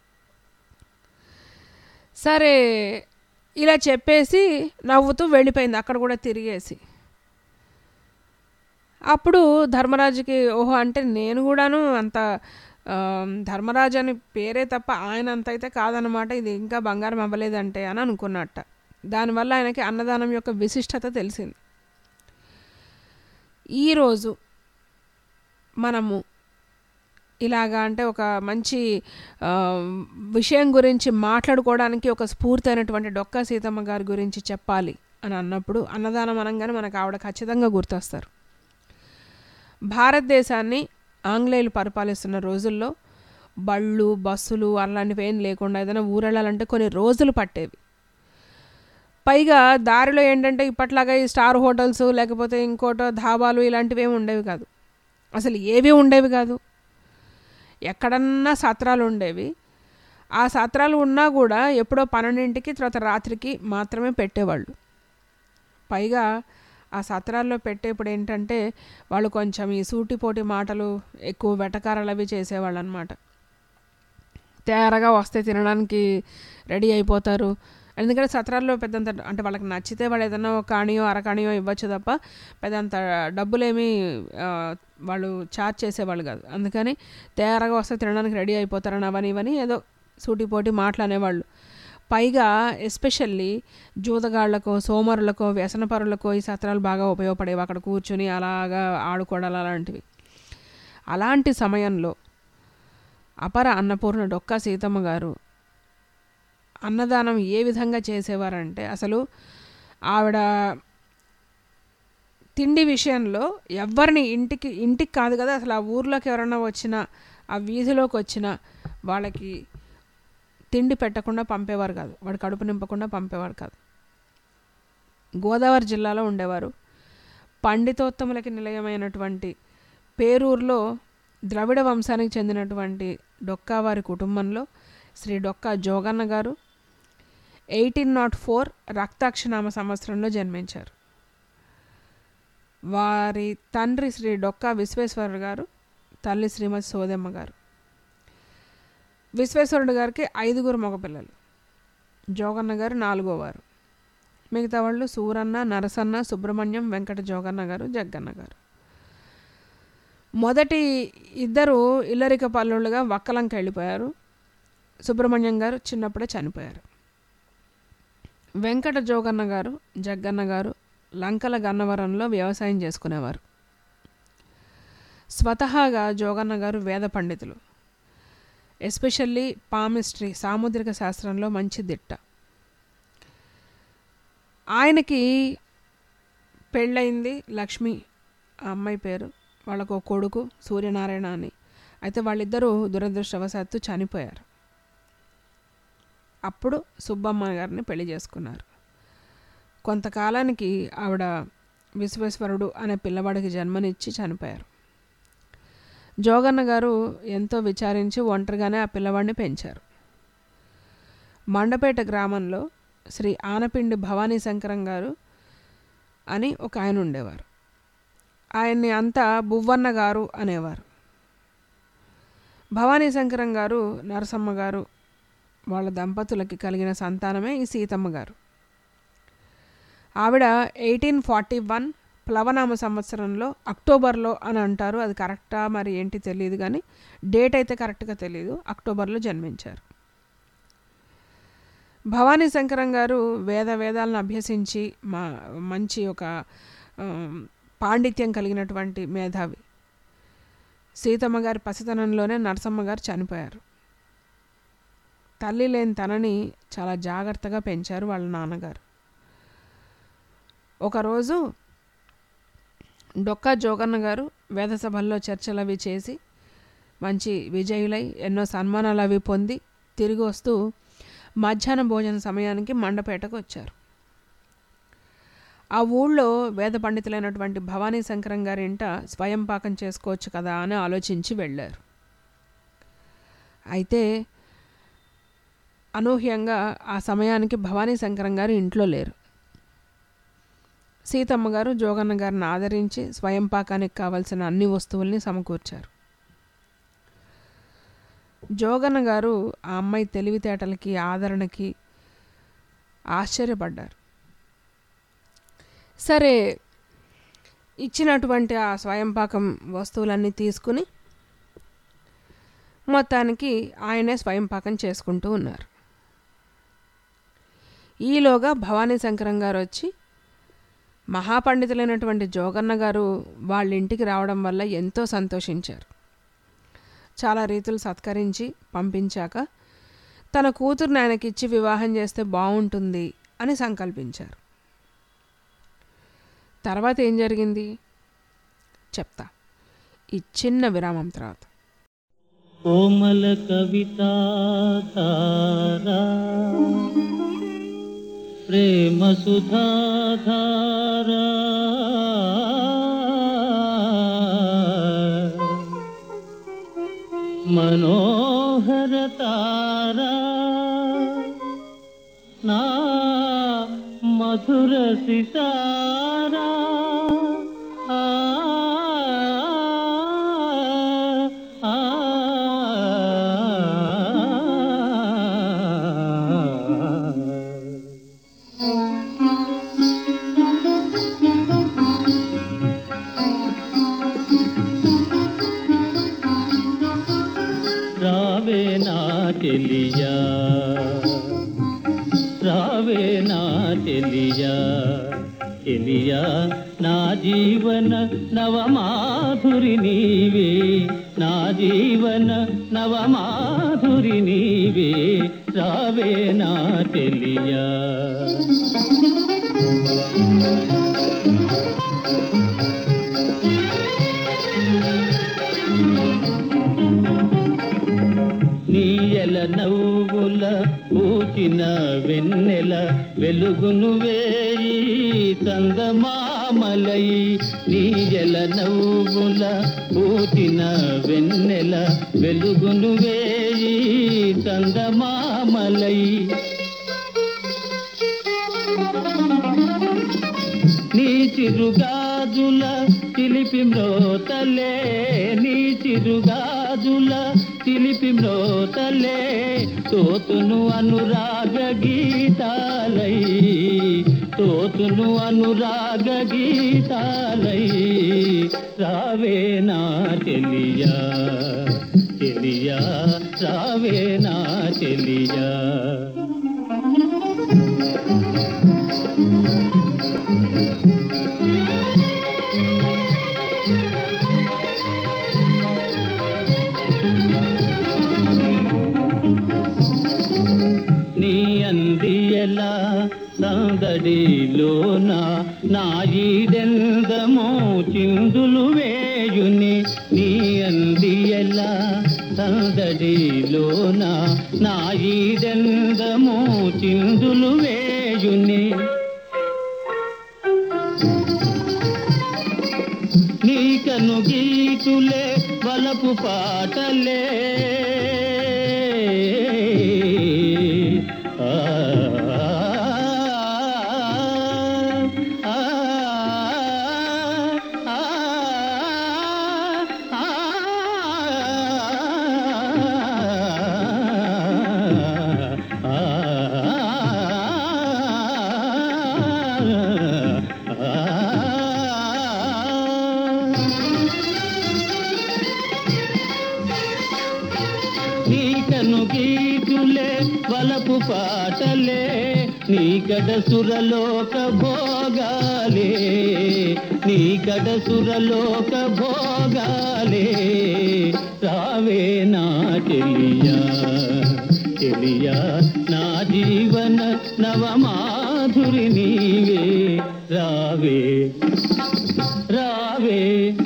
సరే ఇలా చెప్పేసి నవ్వుతూ వెళ్ళిపోయింది అక్కడ కూడా తిరిగేసి. అప్పుడు ధర్మరాజుకి ఓహో అంటే నేను కూడాను అంత ధర్మరాజు అని పేరే తప్ప ఆయన అంత అయితే కాదనమాట, ఇది ఇంకా బంగారం అవ్వలేదంటే అని అనుకున్నట్ట. దానివల్ల ఆయనకి అన్నదానం యొక్క విశిష్టత తెలిసింది. ఈరోజు మనము ఇలాగా అంటే ఒక మంచి విషయం గురించి మాట్లాడుకోవడానికి ఒక స్ఫూర్తి అయినటువంటి డొక్కా సీతమ్మ గారి గురించి చెప్పాలి అని అన్నప్పుడు అన్నదానం అనగానే మనకు ఆవిడ ఖచ్చితంగా గుర్తొస్తారు. భారతదేశాన్ని ఆంగ్లేయులు పరిపాలిస్తున్న రోజుల్లో బళ్ళు బస్సులు అలాంటివి ఏం లేకుండా ఏదైనా ఊరెళ్ళాలంటే కొన్ని రోజులు పట్టేవి. పైగా దారిలో ఏంటంటే ఇప్పట్లాగా ఈ స్టార్ హోటల్స్ లేకపోతే ఇంకోటో ధాబాలు ఇలాంటివి ఏమి ఉండేవి కాదు, అసలు ఏవి ఉండేవి కాదు. ఎక్కడన్నా సత్రాలు ఉండేవి. ఆ సత్రాలు ఉన్నా కూడా ఎప్పుడో 12ంటికి తర్వాత రాత్రికి మాత్రమే పెట్టేవాళ్ళు. పైగా ఆ సత్రాల్లో పెట్టేప్పుడు ఏంటంటే వాళ్ళు కొంచెం ఈ సూటిపోటి మాటలు ఎక్కువ వెటకారాలు అవి చేసేవాళ్ళు అనమాట. తేరగా వస్తే తినడానికి రెడీ అయిపోతారు. ఎందుకంటే సత్రాల్లో పెద్దంత అంటే వాళ్ళకి నచ్చితే వాళ్ళు ఏదన్నా ఒక కాణియో అరకాణియో ఇవ్వచ్చు తప్ప పెద్దంత డబ్బులేమీ వాళ్ళు ఛార్జ్ చేసేవాళ్ళు కాదు. అందుకని తేరగా వస్తే తినడానికి రెడీ అయిపోతారని అవని ఇవని ఏదో సూటిపోటి మాటలు అనేవాళ్ళు. పైగా ఎస్పెషల్లీ జూదగాళ్లకో సోమరులకో వ్యసనపరులకో ఈ సత్రాలు బాగా ఉపయోగపడేవి. అక్కడ కూర్చుని అలాగా ఆడుకోవడాలు అలాంటివి. అలాంటి సమయంలో అపర అన్నపూర్ణ డొక్కా సీతమ్మ గారు అన్నదానం ఏ విధంగా చేసేవారంటే అసలు ఆవిడ తిండి విషయంలో ఎవరిని ఇంటికి కాదు కదా, అసలు ఆ ఊర్లోకి ఎవరన్నా వచ్చినా ఆ వీధిలోకి వచ్చినా వాళ్ళకి తిండి పెట్టకుండా పంపేవారు కాదు, వాడు కడుపు నింపకుండా పంపేవారు కాదు. గోదావరి జిల్లాలో ఉండేవారు. పండితోత్తములకి నిలయమైనటువంటి పేరూరులో ద్రవిడ వంశానికి చెందినటువంటి డొక్కా వారి కుటుంబంలో శ్రీ డొక్కా జోగన్న గారు 1804 రక్తాక్షనామ సంవత్సరంలో జన్మించారు. వారి తండ్రి శ్రీ డొక్కా విశ్వేశ్వరుడు గారు, తల్లి శ్రీమతి సోదెమ్మ గారు. విశ్వేశ్వరుడు గారికి 5 మగపిల్లలు, జోగన్న గారు 4వ వారు. మిగతా వాళ్ళు సూరన్న, నరసన్న, సుబ్రహ్మణ్యం, వెంకట జోగన్న గారు, జగ్గన్న గారు. మొదటి 2 ఇల్లరిక పల్లుళ్ళుగా వక్కలంక వెళ్ళిపోయారు. సుబ్రహ్మణ్యం గారు చిన్నప్పుడే చనిపోయారు. వెంకట జోగన్న గారు, జగ్గన్న గారు లంకల గన్నవరంలో వ్యవసాయం చేసుకునేవారు. స్వతహాగా జోగన్న గారు వేద పండితులు, ఎస్పెషల్లీ పామిస్ట్రీ సాముద్రిక శాస్త్రంలో మంచి దిట్ట. ఆయనకి పెళ్ళయింది, లక్ష్మి ఆ అమ్మాయి పేరు. వాళ్ళకు ఒక కొడుకు సూర్యనారాయణ అని. అయితే వాళ్ళిద్దరూ దురదృష్టవశాత్తు చనిపోయారు. అప్పుడు సుబ్బమ్మ గారిని పెళ్లి చేసుకున్నారు. కొంతకాలానికి ఆవిడ విశ్వేశ్వరుడు అనే పిల్లవాడికి జన్మనిచ్చి చనిపోయారు. జోగన్న గారు ఎంతో విచారించి ఒంటరిగానే ఆ పిల్లవాడిని పెంచారు. మండపేట గ్రామంలో శ్రీ ఆనపిండి భవానీ శంకరం గారు అని ఒక ఆయన ఉండేవారు. ఆయన్ని అంతా బువ్వన్న గారు అనేవారు. భవానీ శంకరం గారు, నరసమ్మ గారు వాళ్ళ దంపతులకి కలిగిన సంతానమే ఈ సీతమ్మ గారు. ఆవిడ 1841 ప్లవనామ సంవత్సరంలో అక్టోబర్లో అని అంటారు. అది కరెక్టా మరి ఏంటి తెలియదు, కానీ డేట్ అయితే కరెక్ట్గా తెలియదు. అక్టోబర్లో జన్మించారు. భవానీ శంకరం గారు వేదాలను అభ్యసించి మంచి ఒక పాండిత్యం కలిగినటువంటి మేధావి. సీతమ్మ గారి పసితనంలోనే నరసమ్మ గారు చనిపోయారు. తల్లి లేని తనని చాలా జాగ్రత్తగా పెంచారు వాళ్ళ నాన్నగారు. ఒకరోజు డొక్కా జోగన్న గారు వేద సభల్లో చర్చలు అవి చేసి మంచి విజయులై ఎన్నో సన్మానాలు అవి పొంది తిరిగి వస్తూ మధ్యాహ్న భోజన సమయానికి మండపేటకు వచ్చారు. ఆ ఊళ్ళో వేద పండితులైనటువంటి భవానీ శంకరం గారి ఇంట స్వయం పాకం చేసుకోవచ్చు కదా అని ఆలోచించి వెళ్ళారు. అయితే అనూహ్యంగా ఆ సమయానికి భవానీ శంకరం గారు ఇంట్లో లేరు. సీతమ్మ గారు జోగన్న గారిని ఆదరించి స్వయం పాకానికి కావలసిన అన్ని వస్తువుల్ని సమకూర్చారు. జోగన్న గారు ఆ అమ్మాయి తెలివితేటలకి ఆదరణకి ఆశ్చర్యపడ్డారు. సరే, ఇచ్చినటువంటి ఆ స్వయంపాకం వస్తువులన్నీ తీసుకుని మొత్తానికి ఆయనే స్వయంపాకం చేసుకుంటూ ఉన్నారు. ఈలోగా భవానీ శంకరం గారు వచ్చి మహాపండితులైనటువంటి జోగన్న గారు వాళ్ళ ఇంటికి రావడం వల్ల ఎంతో సంతోషించారు. చాలా రీతులు సత్కరించి పంపించాక తన కూతుర్ని ఆయనకిచ్చి వివాహం చేస్తే బాగుంటుంది అని సంకల్పించారు. తర్వాత ఏం జరిగింది చెప్తా ఈ చిన్న విరామం తర్వాత. కోమల కవితాధారా ప్రేమ సుధాధారా మనోహర తారా నా మధుర సితారా రావే నా చెలియా రావే నా చెలియా చెలియా నా జీవన నవమాధురి నీవే నా జీవన నవమాధురి నీవే రావే నా చెలియా నీయల నవ్వుల పూచిన వెన్నెల వెలుగును వేయి చందమామలై నీయల నవ్వుల పూచిన వెన్నెల వెలుగును వేయి చందమామలై నీ చిరుగాజుల చిలిపి మ్రోతలే నీ చిరుగాజుల చిలిపి మ్రోతలే తోతును అనురాగ గీతాలై తోతును అనురాగ గీతాలై రావే నా చెలియా చెలియా రావే నా చెలియా నీ అందియలా సందడిలోన నా ఈడెందమో చిందులు వేయుని నీ అందియలా సందడిలోన నా ఈడెందమో చిందులు వేయుని నీ కను గీతులే వలపు పాటలే నీకడ సురలోక భోగాలే, నీకడ సురలోక భోగాలే. రావే నా చెలియా, చెలియా నా జీవన నవమాధురి నీవే. రావే రావే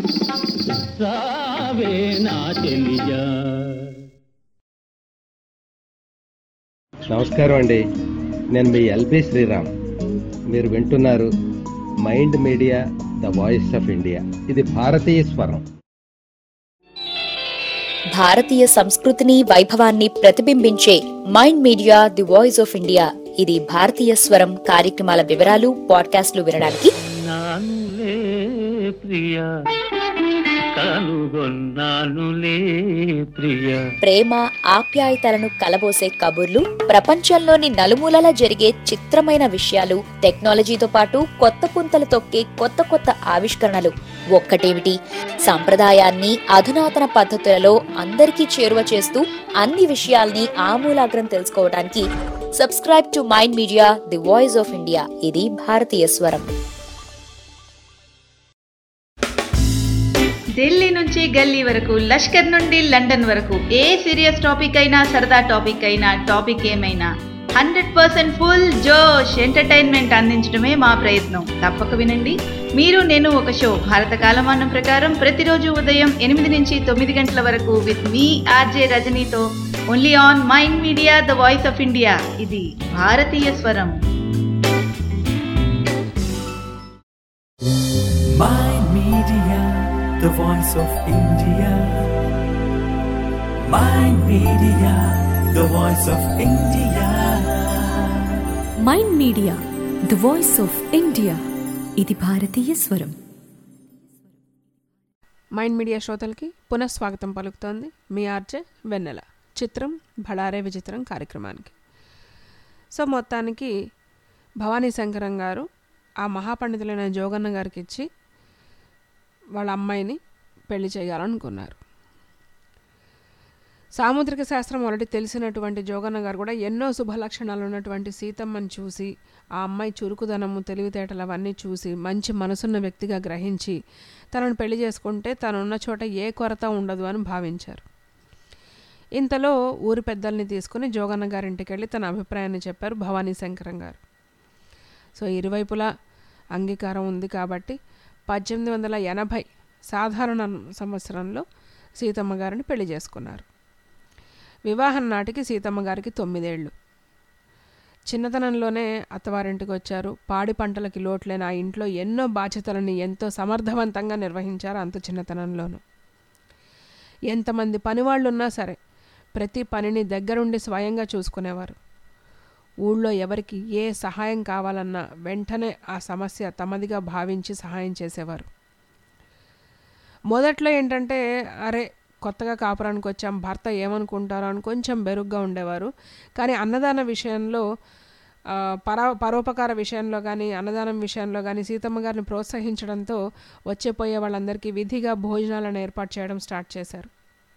రావే నా చెలియా. నమస్కారం అండి, నేను మీ ఎల్బి శ్రీరామ్. మీరు వింటున్నారు Mind Media the voice of India. ఇది భారతీయ స్వరం. భారతీయ సంస్కృతిని వైభవాన్ని ప్రతిబింబించే Mind Media the voice of India. ఇది భారతీయ స్వరం కార్యక్రమాల వివరాలు, పాడ్కాస్ట్లు వినడానికి నానులే ప్రియా, కనుగొన్నానులే ప్రియా. ప్రేమ ఆప్యాయతలను కలబోసే కబుర్లు, ప్రపంచంలోని నలుమూలలా జరిగే చిత్రమైన విషయాలు, టెక్నాలజీతో పాటు కొత్త పుంతలు తొక్కే కొత్త కొత్త ఆవిష్కరణలు. ఒక్కటేమిటి, సంప్రదాయాన్ని అధునాతన పద్ధతులలో అందరికీ చేరువ చేస్తూ అన్ని విషయాల్ని ఆమూలాగ్రం తెలుసుకోవడానికి subscribe to Mind Media the voice of India. ఇది భారతీయ స్వరం. ఢిల్లీ నుంచి గల్లీ వరకు, లష్కర్ నుండి లండన్ వరకు, ఏ సీరియస్ టాపిక్ అయినా సరదా టాపిక్ అయినా, టాపిక్ ఏమైనా 100% ఫుల్ జోష్ ఎంటర్టైన్మెంట్ అందించడమే మా ప్రయత్నం. తప్పక వినండి. మీరు నేను ఒక షో భారత కాలమానం ప్రకారం ప్రతిరోజు ఉదయం 8 నుంచి 9 గంటల వరకు విత్ మీ ఆర్జే రజనీతో only on Mind Media the voice of India. ఇది భారతీయ స్వరం. Mind Media, the voice of India. Mind Media, the voice of India. Mind Media the voice of India. ఇది భారతీయ స్వరం. మైండ్ మీడియా శ్రోతలకి పునఃస్వాగతం పలుకుతోంది మీ ఆర్జే వెన్నెల. చిత్రం భడారే విచిత్రం కార్యక్రమానికి. సో మొత్తానికి భవానీ శంకరం గారు ఆ మహాపండితులైన జోగన్న గారికి ఇచ్చి వాళ్ళ అమ్మాయిని పెళ్లి చేయాలనుకున్నారు. సాముద్రిక శాస్త్రం ఆల్రెడీ తెలిసినటువంటి జోగన్న గారు కూడా ఎన్నో శుభలక్షణాలు ఉన్నటువంటి సీతమ్మని చూసి, ఆ అమ్మాయి చురుకుదనము, తెలివితేటలు అవన్నీ చూసి మంచి మనసున్న వ్యక్తిగా గ్రహించి తనను పెళ్లి చేసుకుంటే తనున్న చోట ఏ కొరత ఉండదు అని భావించారు. ఇంతలో ఊరి పెద్దల్ని తీసుకుని జోగన్న గారింటికి వెళ్ళి తన అభిప్రాయాన్ని చెప్పారు భవానీ శంకరం గారు. సో ఇరువైపులా అంగీకారం ఉంది కాబట్టి 1880 సాధారణ సంవత్సరంలో సీతమ్మ గారిని పెళ్లి చేసుకున్నారు. వివాహం నాటికి సీతమ్మ గారికి 9 ఏళ్ళు. చిన్నతనంలోనే అత్తవారింటికి వచ్చారు. పాడి పంటలకి లోట్లేని ఆ ఇంట్లో ఎన్నో బాధ్యతలని ఎంతో సమర్థవంతంగా నిర్వహించారు. అంత చిన్నతనంలోనూ ఎంతమంది పనివాళ్ళు ఉన్నా సరే ప్రతి పనిని దగ్గరుండి స్వయంగా చూసుకునేవారు. ఊళ్ళో ఎవరికి ఏ సహాయం కావాలన్నా వెంటనే ఆ సమస్య తమదిగా భావించి సహాయం చేసేవారు. మొదట్లో ఏంటంటే అరే కొత్తగా కాపురానికి వచ్చాం, భర్త ఏమనుకుంటారో అని కొంచెం బెరుగ్గా ఉండేవారు. కానీ అన్నదాన విషయంలో, పరోపకార విషయంలో కానీ, అన్నదానం విషయంలో కానీ సీతమ్మ గారిని ప్రోత్సహించడంతో వచ్చేపోయే వాళ్ళందరికీ విధిగా భోజనాలను ఏర్పాటు చేయడం స్టార్ట్ చేశారు.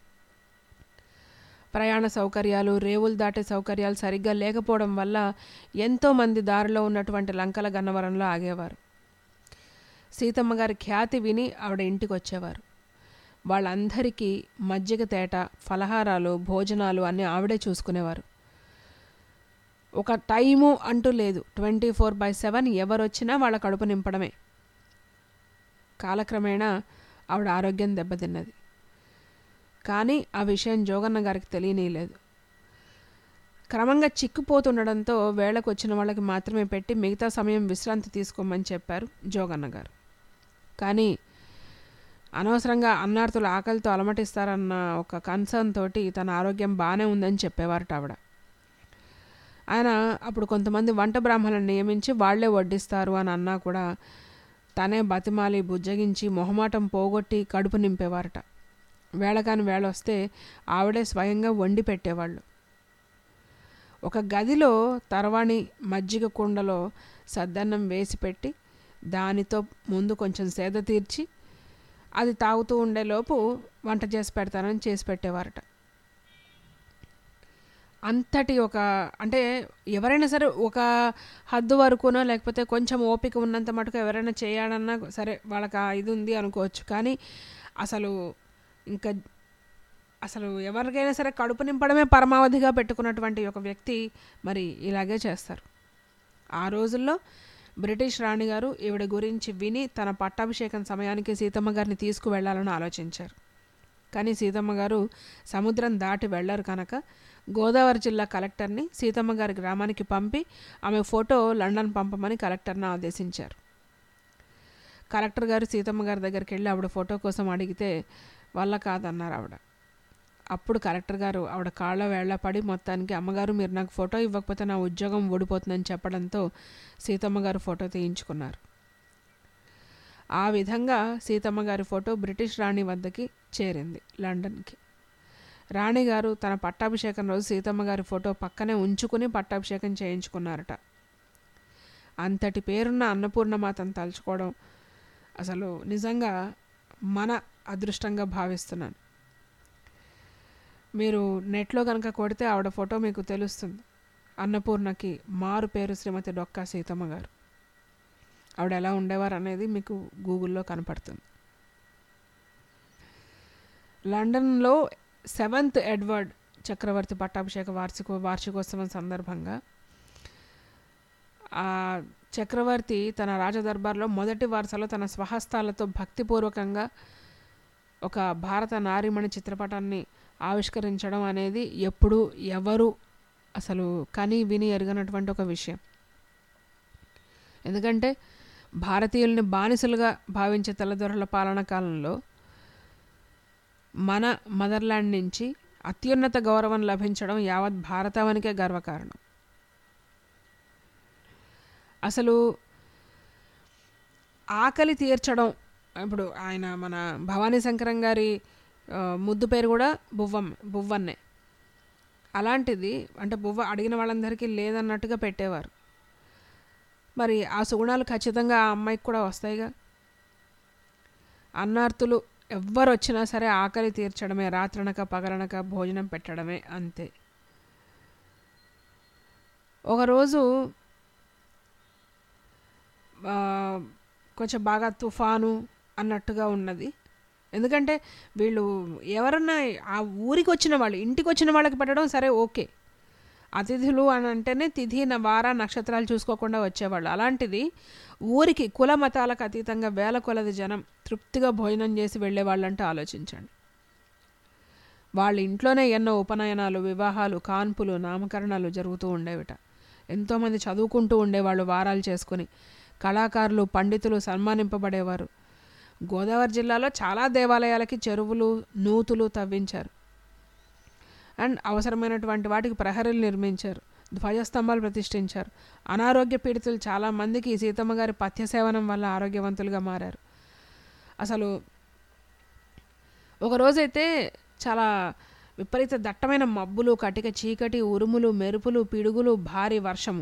ప్రయాణ సౌకర్యాలు, రేవులు దాటే సౌకర్యాలు సరిగ్గా లేకపోవడం వల్ల ఎంతోమంది దారిలో ఉన్నటువంటి లంకల గన్నవరంలో ఆగేవారు. సీతమ్మ గారి ఖ్యాతి విని ఆవిడ ఇంటికి వచ్చేవారు. వాళ్ళందరికీ మజ్జిగ తేట, ఫలహారాలు, భోజనాలు అన్నీ ఆవిడే చూసుకునేవారు. ఒక టైము అంటూ లేదు, 24/7 ఎవరొచ్చినా వాళ్ళ కడుపు నింపడమే. కాలక్రమేణా ఆవిడ ఆరోగ్యం దెబ్బతిన్నది. కానీ ఆ విషయం జోగన్న గారికి తెలియనీయలేదు. క్రమంగా చిక్కుపోతుండడంతో వేళకు వచ్చిన వాళ్ళకి మాత్రమే పెట్టి మిగతా సమయం విశ్రాంతి తీసుకోమని చెప్పారు జోగన్న గారు. కానీ అనవసరంగా అన్నార్తులు ఆకలితో అలమటిస్తారన్న ఒక కన్సర్న్ తోటి తన ఆరోగ్యం బాగానే ఉందని చెప్పేవారట ఆవిడ. ఆయన అప్పుడు కొంతమంది వంట బ్రాహ్మణులను నియమించి వాళ్లే వడ్డిస్తారు అని అన్నా కూడా తనే బతిమాలి బుజ్జగించి మొహమాటం పోగొట్టి కడుపు నింపేవారట. వేళకాని వేళ వస్తే ఆవిడే స్వయంగా వండి పెట్టేవాళ్ళు. ఒక గదిలో తర్వాణి మజ్జిగ కుండలో సద్దన్నం వేసి పెట్టి దానితో ముందు కొంచెం సేద తీర్చి అది తాగుతూ ఉండేలోపు వంట చేసి పెడతానని చేసి పెట్టేవారట. అంతటి ఒక అంటే ఎవరైనా సరే ఒక హద్దు వరకునో లేకపోతే కొంచెం ఓపిక ఉన్నంత మటుకు ఎవరైనా చేయాలన్నా సరే వాళ్ళకి ఇది ఉంది అనుకోవచ్చు. కానీ అసలు ఇంకా అసలు ఎవరికైనా సరే కడుపు నింపడమే పరమావధిగా పెట్టుకున్నటువంటి ఒక వ్యక్తి మరి ఇలాగే చేస్తారు. ఆ రోజుల్లో బ్రిటిష్ రాణి గారు ఈవిడ గురించి విని తన పట్టాభిషేకం సమయానికి సీతమ్మ గారిని తీసుకువెళ్లాలని ఆలోచించారు. కానీ సీతమ్మ గారు సముద్రం దాటి వెళ్లారు కనుక గోదావరి జిల్లా కలెక్టర్ని సీతమ్మ గారి గ్రామానికి పంపి ఆమె ఫోటో లండన్ పంపమని కలెక్టర్ని ఆదేశించారు. కలెక్టర్ గారు సీతమ్మ గారి దగ్గరికి వెళ్ళి ఆవిడ ఫోటో కోసం అడిగితే వల్ల కాదన్నారు ఆవిడ. అప్పుడు కలెక్టర్ గారు ఆవిడ కాళ్ళ వేళ్ల పడి మొత్తానికి అమ్మగారు మీరు నాకు ఫోటో ఇవ్వకపోతే నా ఉద్యోగం ఊడిపోతుందని చెప్పడంతో సీతమ్మ గారు ఫోటో తీయించుకున్నారు. ఆ విధంగా సీతమ్మ గారి ఫోటో బ్రిటిష్ రాణి వద్దకి చేరింది లండన్కి. రాణిగారు తన పట్టాభిషేకం రోజు సీతమ్మ గారి ఫోటో పక్కనే ఉంచుకుని పట్టాభిషేకం చేయించుకున్నారట. అంతటి పేరున్న అన్నపూర్ణమాతను తలుచుకోవడం అసలు నిజంగా మన అదృష్టంగా భావిస్తున్నాను. మీరు నెట్లో కనుక కొడితే ఆవిడ ఫోటో మీకు తెలుస్తుంది. అన్నపూర్ణకి మారు పేరు శ్రీమతి డొక్కా సీతమ్మ గారు. ఆవిడ ఎలా ఉండేవారు అనేది మీకు గూగుల్లో కనపడుతుంది. లండన్లో 7th ఎడ్వర్డ్ చక్రవర్తి పట్టాభిషేక వార్షికోత్సవం సందర్భంగా ఆ చక్రవర్తి తన రాజదర్బార్లో మొదటి వరుసలో తన స్వహస్తాలతో భక్తిపూర్వకంగా ఒక భారత నారీమణి చిత్రపటాన్ని ఆవిష్కరించడం అనేది ఎప్పుడు ఎవరు అసలు కని విని ఎరగనటువంటి ఒక విషయం. ఎందుకంటే భారతీయుల్ని బానిసలుగా భావించే తెల్లదొరల పాలన కాలంలో మన మదర్లాండ్ నుంచి అత్యున్నత గౌరవం లభించడం యావత్ భారతావనికే గర్వకారణం. అసలు ఆకలి తీర్చడం, ఇప్పుడు ఆయన మన భవానీ శంకరం గారి ముద్దు పేరు కూడా బువ్వన్నే. అలాంటిది అంటే బువ్వ అడిగిన వాళ్ళందరికీ లేదన్నట్టుగా పెట్టేవారు. మరి ఆ సుగుణాలు ఖచ్చితంగా ఆ అమ్మాయికి కూడా వస్తాయిగా. అన్నార్తులు ఎవ్వరు వచ్చినా సరే ఆకలి తీర్చడమే, రాత్రనక పగలనక భోజనం పెట్టడమే, అంతే. ఒకరోజు కొంచెం బాగా తుఫాను అన్నట్టుగా ఉన్నది. ఎందుకంటే వీళ్ళు ఎవరన్నా ఆ ఊరికి వచ్చిన వాళ్ళు, ఇంటికి వచ్చిన వాళ్ళకి పెట్టడం సరే ఓకే, అతిథులు అని అంటేనే తిథి వార నక్షత్రాలు చూసుకోకుండా వచ్చేవాళ్ళు. అలాంటిది ఊరికి కుల మతాలకు అతీతంగా వేల కొలది జనం తృప్తిగా భోజనం చేసి వెళ్ళేవాళ్ళంటే ఆలోచించండి. వాళ్ళ ఇంట్లోనే ఎన్నో ఉపనయనాలు, వివాహాలు, కాన్పులు, నామకరణాలు జరుగుతూ ఉండేవిట. ఎంతోమంది చదువుకుంటూ ఉండేవాళ్ళు వారాలు చేసుకుని. కళాకారులు, పండితులు సన్మానింపబడేవారు. గోదావరి జిల్లాలో చాలా దేవాలయాలకి చెరువులు, నూతులు తవ్వించారు. అండ్ అవసరమైనటువంటి వాటికి ప్రహరీలు నిర్మించారు, ధ్వజస్తంభాలు ప్రతిష్ఠించారు. అనారోగ్య పీడితులు చాలామందికి సీతమ్మ గారి పథ్య సేవనం వల్ల ఆరోగ్యవంతులుగా మారారు. అసలు ఒకరోజైతే చాలా విపరీత దట్టమైన మబ్బులు, కటిక చీకటి, ఉరుములు, మెరుపులు, పిడుగులు, భారీ వర్షము.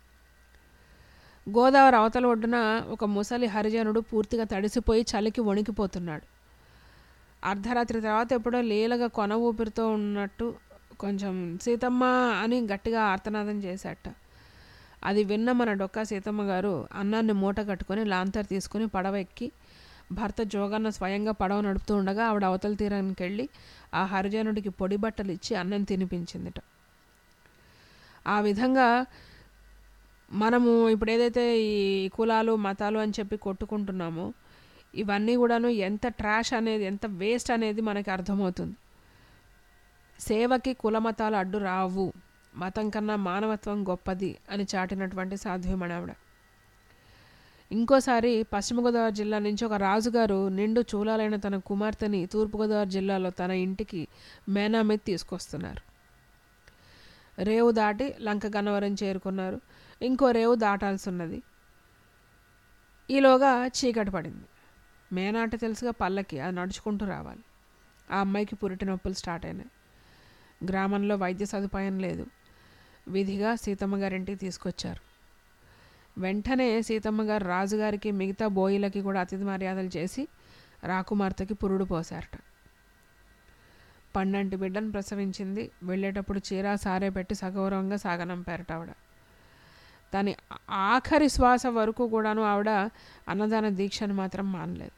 గోదావరి అవతల ఒడ్డున ఒక ముసలి హరిజనుడు పూర్తిగా తడిసిపోయి చలికి వణికిపోతున్నాడు. అర్ధరాత్రి తర్వాత ఎప్పుడో లీలగా కొన ఊపిరితో ఉన్నట్టు కొంచెం సీతమ్మ అని గట్టిగా ఆర్తనాదం చేశాట. అది విన్న మన డొక్కా సీతమ్మ గారు అన్నాన్ని మూట కట్టుకొని లాంతర్ తీసుకుని పడవ ఎక్కి భర్త జోగన్న స్వయంగా పడవ నడుపుతూ ఉండగా ఆవిడ అవతల తీరానికి వెళ్ళి ఆ హరిజనుడికి పొడి బట్టలు ఇచ్చి అన్నం తినిపించిందిట. ఆ విధంగా మనము ఇప్పుడు ఏదైతే ఈ కులాలు మతాలు అని చెప్పి కొట్టుకుంటున్నామో ఇవన్నీ కూడాను ఎంత ట్రాష్ అనేది, ఎంత వేస్ట్ అనేది మనకి అర్థమవుతుంది. సేవకి కులమతాలు అడ్డు రావు, మతం కన్నా మానవత్వం గొప్పది అని చాటినటువంటి సాధ్వీమణి ఆవిడ. ఇంకోసారి పశ్చిమ గోదావరి జిల్లా నుంచి ఒక రాజుగారు నిండు చూలాలైన తన కుమార్తెని తూర్పుగోదావరి జిల్లాలో తన ఇంటికి మేనా మీద తీసుకొస్తున్నారు. రేవు దాటి లంక గన్నవరం చేరుకున్నారు. ఇంకో రేవు దాటాల్సి ఉన్నది. ఈలోగా చీకటి పడింది. మేనాట తెలుసుగా పల్లకి, అది నడుచుకుంటూ రావాలి. ఆ అమ్మాయికి పురిటి నొప్పులు స్టార్ట్ అయినాయి. గ్రామంలో వైద్య సదుపాయం లేదు. విధిగా సీతమ్మ గారింటికి తీసుకొచ్చారు. వెంటనే సీతమ్మ గారు రాజుగారికి మిగతా బోయిలకి కూడా అతిథి మర్యాదలు చేసి రాకుమార్తెకి పురుడు పోసారట. 12 బిడ్డను ప్రసవించింది. వెళ్ళేటప్పుడు చీర సారే పెట్టి సగౌరవంగా సాగనంపారట ఆవిడ. దాని ఆఖరి శ్వాస వరకు కూడాను ఆవిడ అన్నదాన దీక్షను మాత్రం మానలేదు.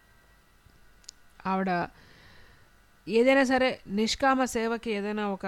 ఆవిడ ఏదైనా సరే నిష్కామ సేవకి ఏదైనా ఒక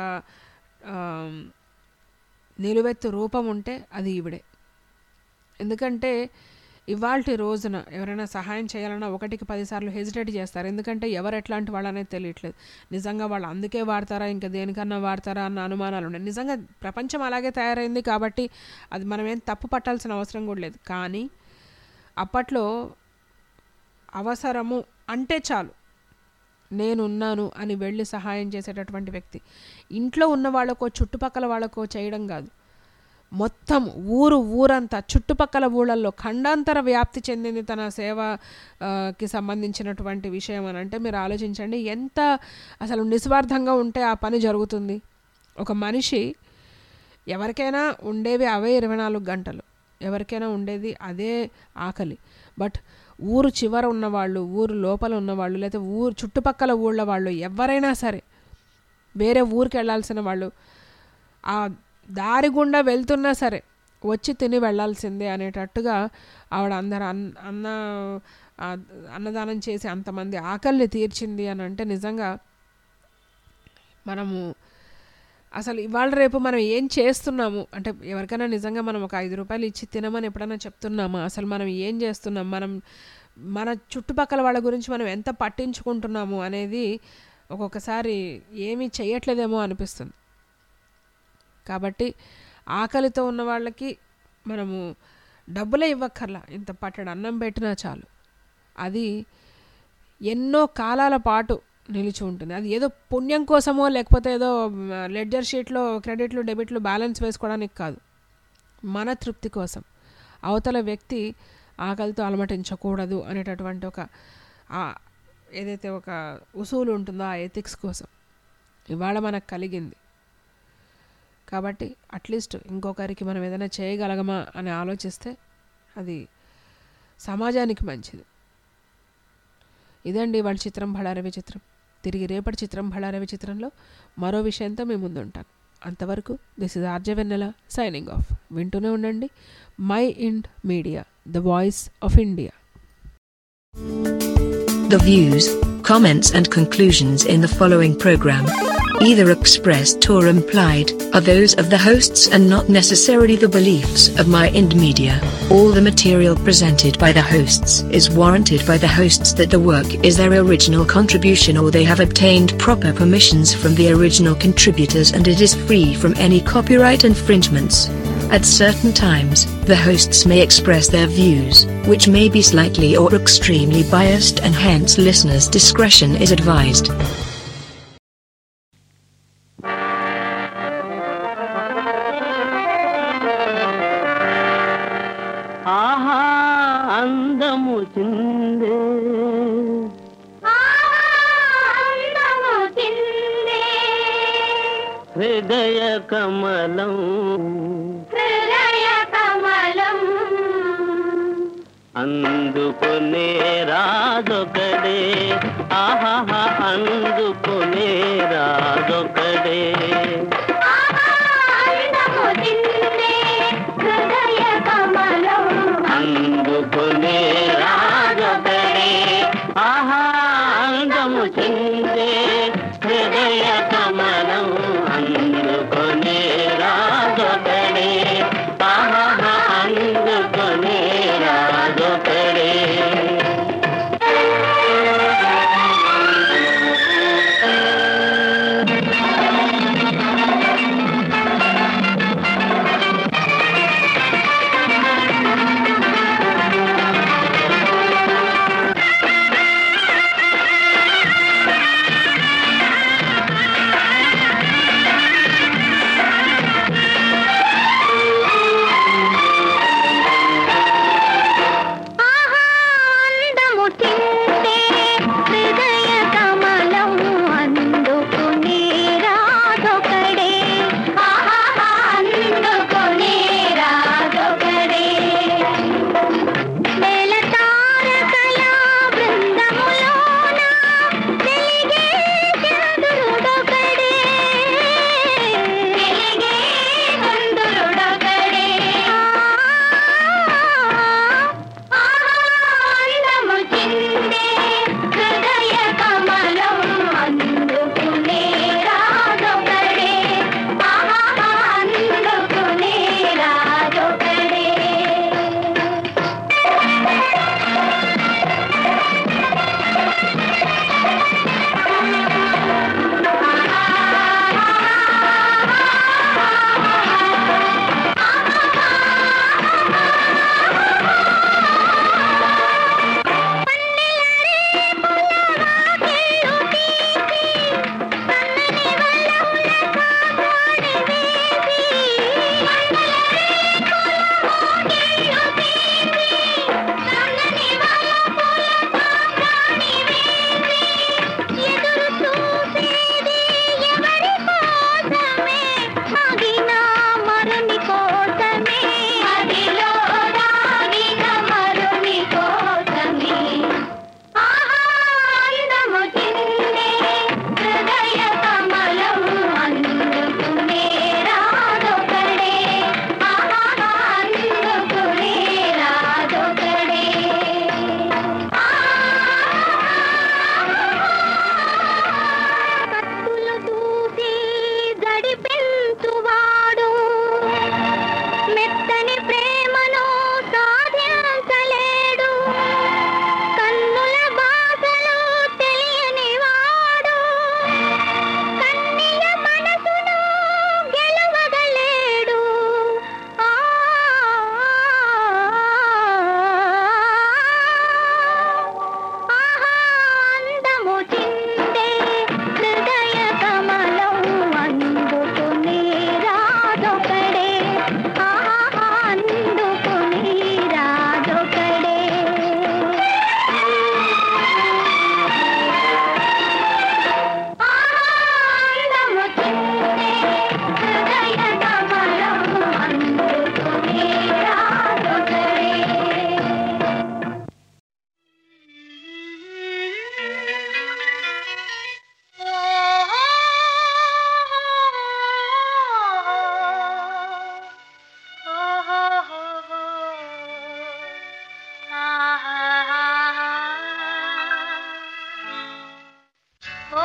నిలువెత్తు రూపం ఉంటే అది ఈవిడే. ఎందుకంటే ఇవాల్టి రోజున ఎవరైనా సహాయం చేయాలన్నా 1కి 10 సార్లు హెజిటేట్ చేస్తారు. ఎందుకంటే ఎవరు ఎట్లాంటి వాళ్ళు అనేది తెలియట్లేదు. నిజంగా వాళ్ళు అందుకే వాడతారా, ఇంకా దేనికన్నా వాడతారా అన్న అనుమానాలు ఉన్నాయి. నిజంగా ప్రపంచం అలాగే తయారైంది కాబట్టి అది మనం ఏం తప్పు పట్టాల్సిన అవసరం కూడా లేదు. కానీ అప్పట్లో అవసరము అంటే చాలు నేనున్నాను అని వెళ్ళి సహాయం చేసేటటువంటి వ్యక్తి. ఇంట్లో ఉన్న వాళ్ళకో చుట్టుపక్కల వాళ్ళకో చేయడం కాదు, మొత్తం ఊరంతా చుట్టుపక్కల ఊళ్ళల్లో ఖండాంతర వ్యాప్తి చెందింది తన సేవకి సంబంధించినటువంటి విషయం అని అంటే మీరు ఆలోచించండి ఎంత అసలు నిస్వార్థంగా ఉంటే ఆ పని జరుగుతుంది. ఒక మనిషి ఎవరికైనా ఉండేవి అవే 24 గంటలు, ఎవరికైనా ఉండేది అదే ఆకలి. బట్ ఊరు చివర ఉన్నవాళ్ళు, ఊరు లోపల ఉన్నవాళ్ళు, లేదా ఊరు చుట్టుపక్కల ఊళ్ళ వాళ్ళు ఎవరైనా సరే వేరే ఊరికి వెళ్ళాల్సిన వాళ్ళు ఆ దారి గుండా వెళ్తున్నా సరే వచ్చి తిని వెళ్ళాల్సిందే అనేటట్టుగా ఆవిడ అందరు అన్నదానం చేసి అంతమంది ఆకలిని తీర్చింది అని అంటే నిజంగా మనము అసలు ఇవాళ రేపు మనం ఏం చేస్తున్నాము అంటే ఎవరికైనా నిజంగా మనం ఒక 5 రూపాయలు ఇచ్చి తినమని ఎప్పుడైనా చెప్తున్నామా? అసలు మనం ఏం చేస్తున్నాం, మనం మన చుట్టుపక్కల వాళ్ళ గురించి మనం ఎంత పట్టించుకుంటున్నాము అనేది ఒక్కొక్కసారి ఏమీ చేయట్లేదేమో అనిపిస్తుంది. కాబట్టి ఆకలితో ఉన్న వాళ్ళకి మనము డబ్బులే ఇవ్వక్కర్లా, ఇంత పట్టడు అన్నం పెట్టినా చాలు, అది ఎన్నో కాలాల పాటు నిలిచి ఉంటుంది. అది ఏదో పుణ్యం కోసమో లేకపోతే ఏదో లెడ్జర్ షీట్లో క్రెడిట్లు డెబిట్లు బ్యాలెన్స్ వేసుకోవడానికి కాదు, మన తృప్తి కోసం. అవతల వ్యక్తి ఆకలితో అలమటించకూడదు అనేటటువంటి ఒక ఏదైతే ఒక ఉసూలు ఉంటుందో ఆ ఎథిక్స్ కోసం ఇవాళ మనకు కలిగింది. కాబట్టి అట్లీస్ట్ ఇంకొకరికి మనం ఏదైనా చేయగలగమా అని ఆలోచిస్తే అది సమాజానికి మంచిది. ఇదండి వాళ్ళ చిత్రం భళారే విచిత్రం. తిరిగి రేపటి చిత్రం భళారే విచిత్రంలో మరో విషయంతో మీ ముందు ఉంటాను. అంతవరకు this is RJ Vennela signing off. వింటూనే ఉండండి Mind Media, the voice of India. The views, comments and conclusions in the following program, either expressed or implied, are those of the hosts and not necessarily the beliefs of My Ind Media. All the material presented by the hosts is warranted by the hosts that the work is their original contribution or they have obtained proper permissions from the original contributors and it is free from any copyright infringements. At certain times, the hosts may express their views, which may be slightly or extremely biased and hence listeners' discretion is advised. ఆహా అందము చిందే హృదయ కమలం అందుకునే రాజొకడే, ఆహా అందుకునే రాజొకడే. అందుకునే రాజొకడే, ఆహా అందము చిందే హృదయ కమలం. అందుకునే రాజొకడే, ఆహా అందుకునే రాజొకడే.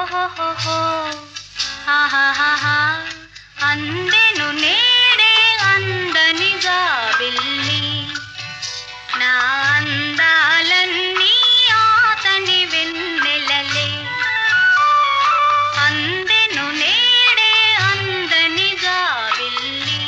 అందెను నేడే అందనిగా వెళ్ళి నా అందాలన్నీ ఆతని వెన్నెలలే అందెను నేడే అందనిగా వెళ్ళి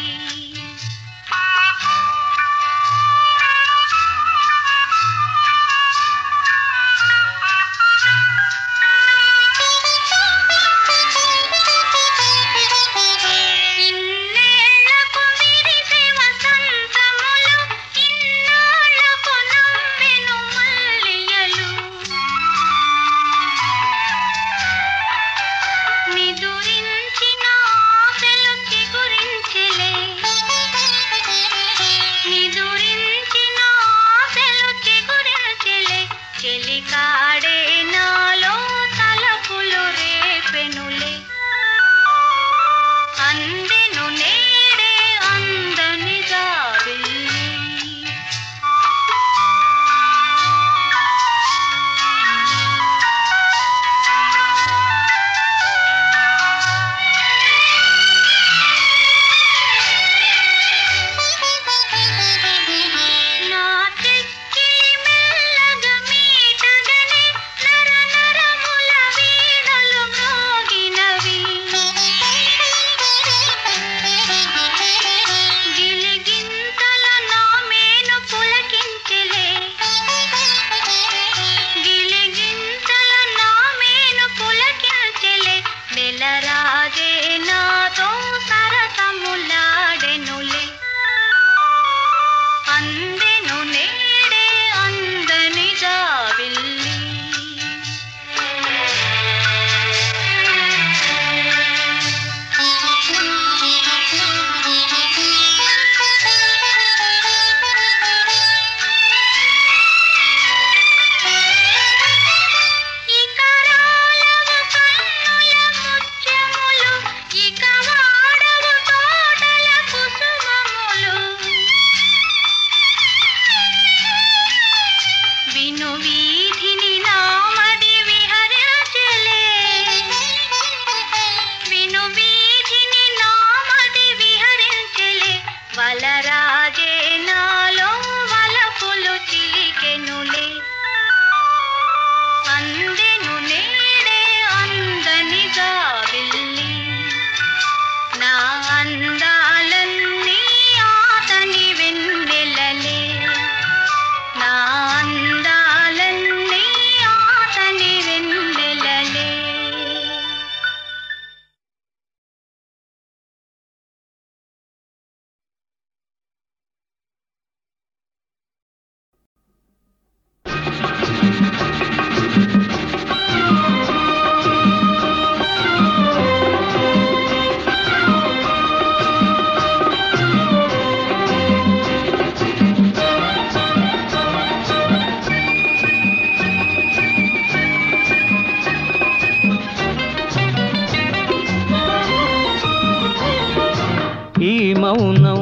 మౌనం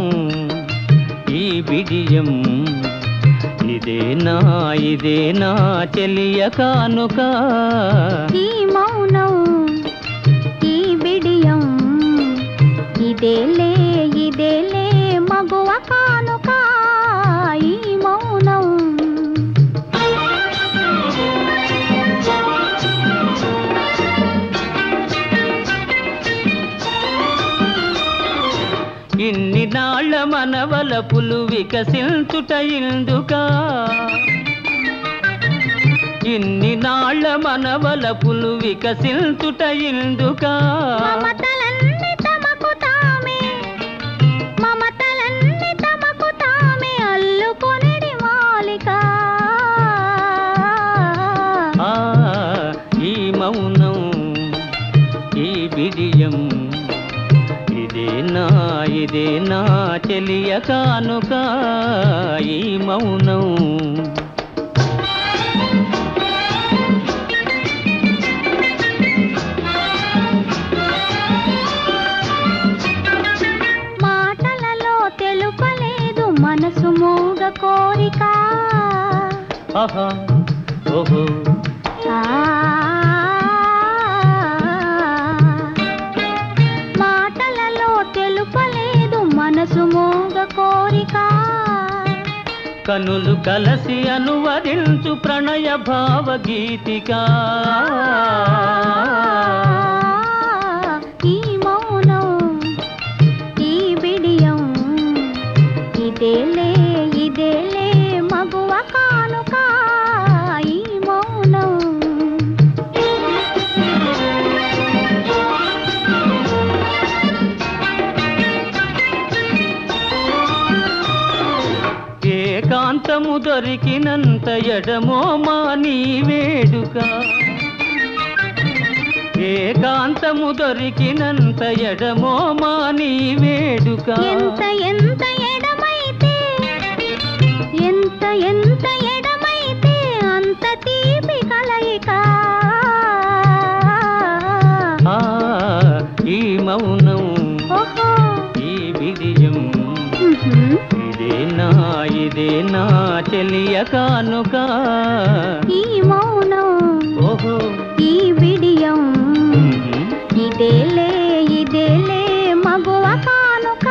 ఈ బిడియం ఇదేనా చెలియ కానుక ఈ మౌనం ఈ బిడియం ఇదేలే మగువ కానుక ఈ మౌనం ఇన్ని నాళ్ళ మనవలపులు వికసించుట ఇందుకా ఇన్ని నాళ్ళ మనవలపులు వికసించుట ఇందుకా మమతలన్నీ తమకు తామే అల్లుకొనిడి మాలిక ఈ మౌనం ఈ బిడియం ఇదేనా చెలియ కానుక ఈ మౌనం మాటలలో తెలుపలేదు మనసు మోగ కోరిక ఆహా ఓహో కనులు కలసి అనువదించు ప్రణయ భావగీతిక. ఈ మౌనం ఈ బిడియం ఇదేలే ఇదేలే మగువ కానుక. ఈ మౌనం ఏకాంతము దొరికినంత ఎడమో మా నీ వేడుక. ఏకాంతము దొరికినంత ఎడమో మా నీ వేడుక. ఎంత ఎంత ఎడమైతే ఎంత ఎంత ఎడమైతే అంత తీపి కలయిక. ఈ మౌనం ఓహో ఈ విజయం ఇదేనా చెలియ కానుక. ఈ మౌనం ఓహో ఈ బిడియం ఇదేలే ఇదేలే మగువ కానుక.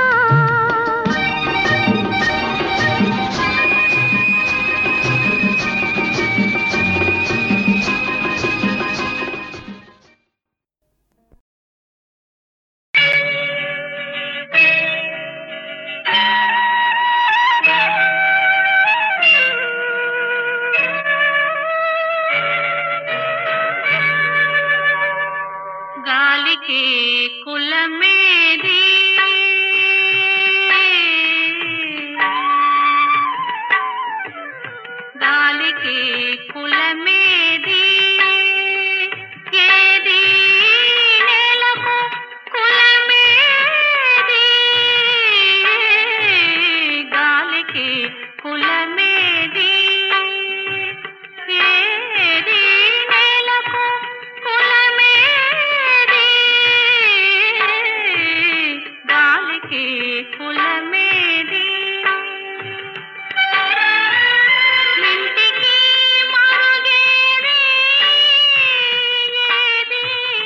గాలికి కులమేది గాలికి కులమేది ఏది నేలకు కులమేది గాలికి కులమేది ఏది నేలకు కులమేది గాలికి కులమేది ఇంటికి మరుగేది ఏది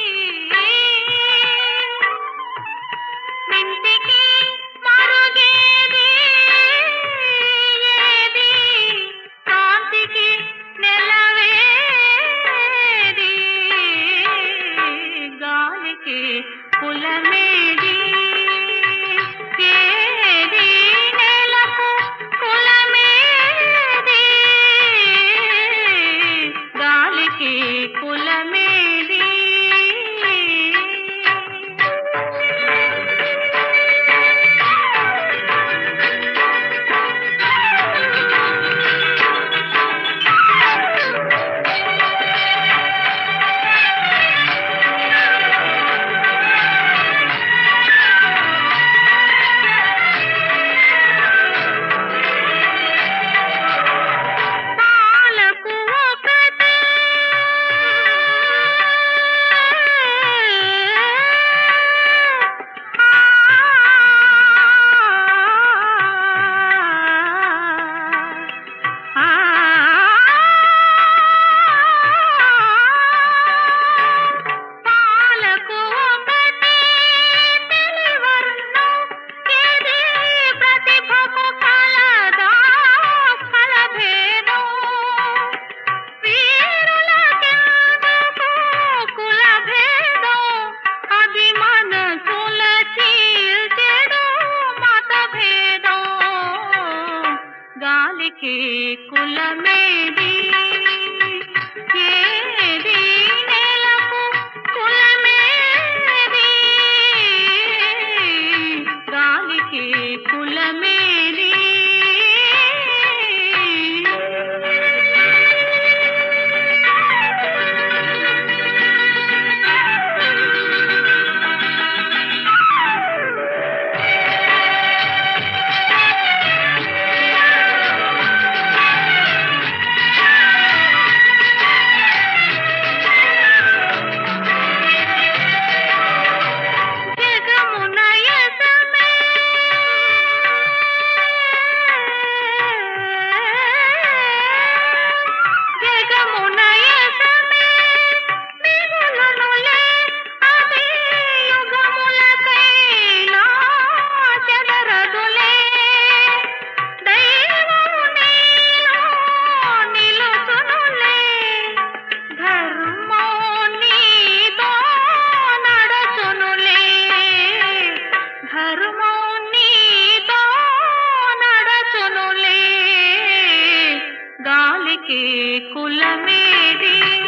ఇంటికి మరుగేది ఏది కాంతికి నెలవేది గాలికి కులమేది ఏది నేలకు కులమేది గాలికి కులమేది. పాలకు ఒకటే పాలకు ఒకటే తెలివర్ణం ఏది ప్రతిభకు కలదా కలభేదం వీరులకెందుకు కులభేదం అది మనసుల చీల్చెడు మతభేదం గాలికి కులమేది ఏది నేలకు కులమేది గాలికి కులమేది. కులమేది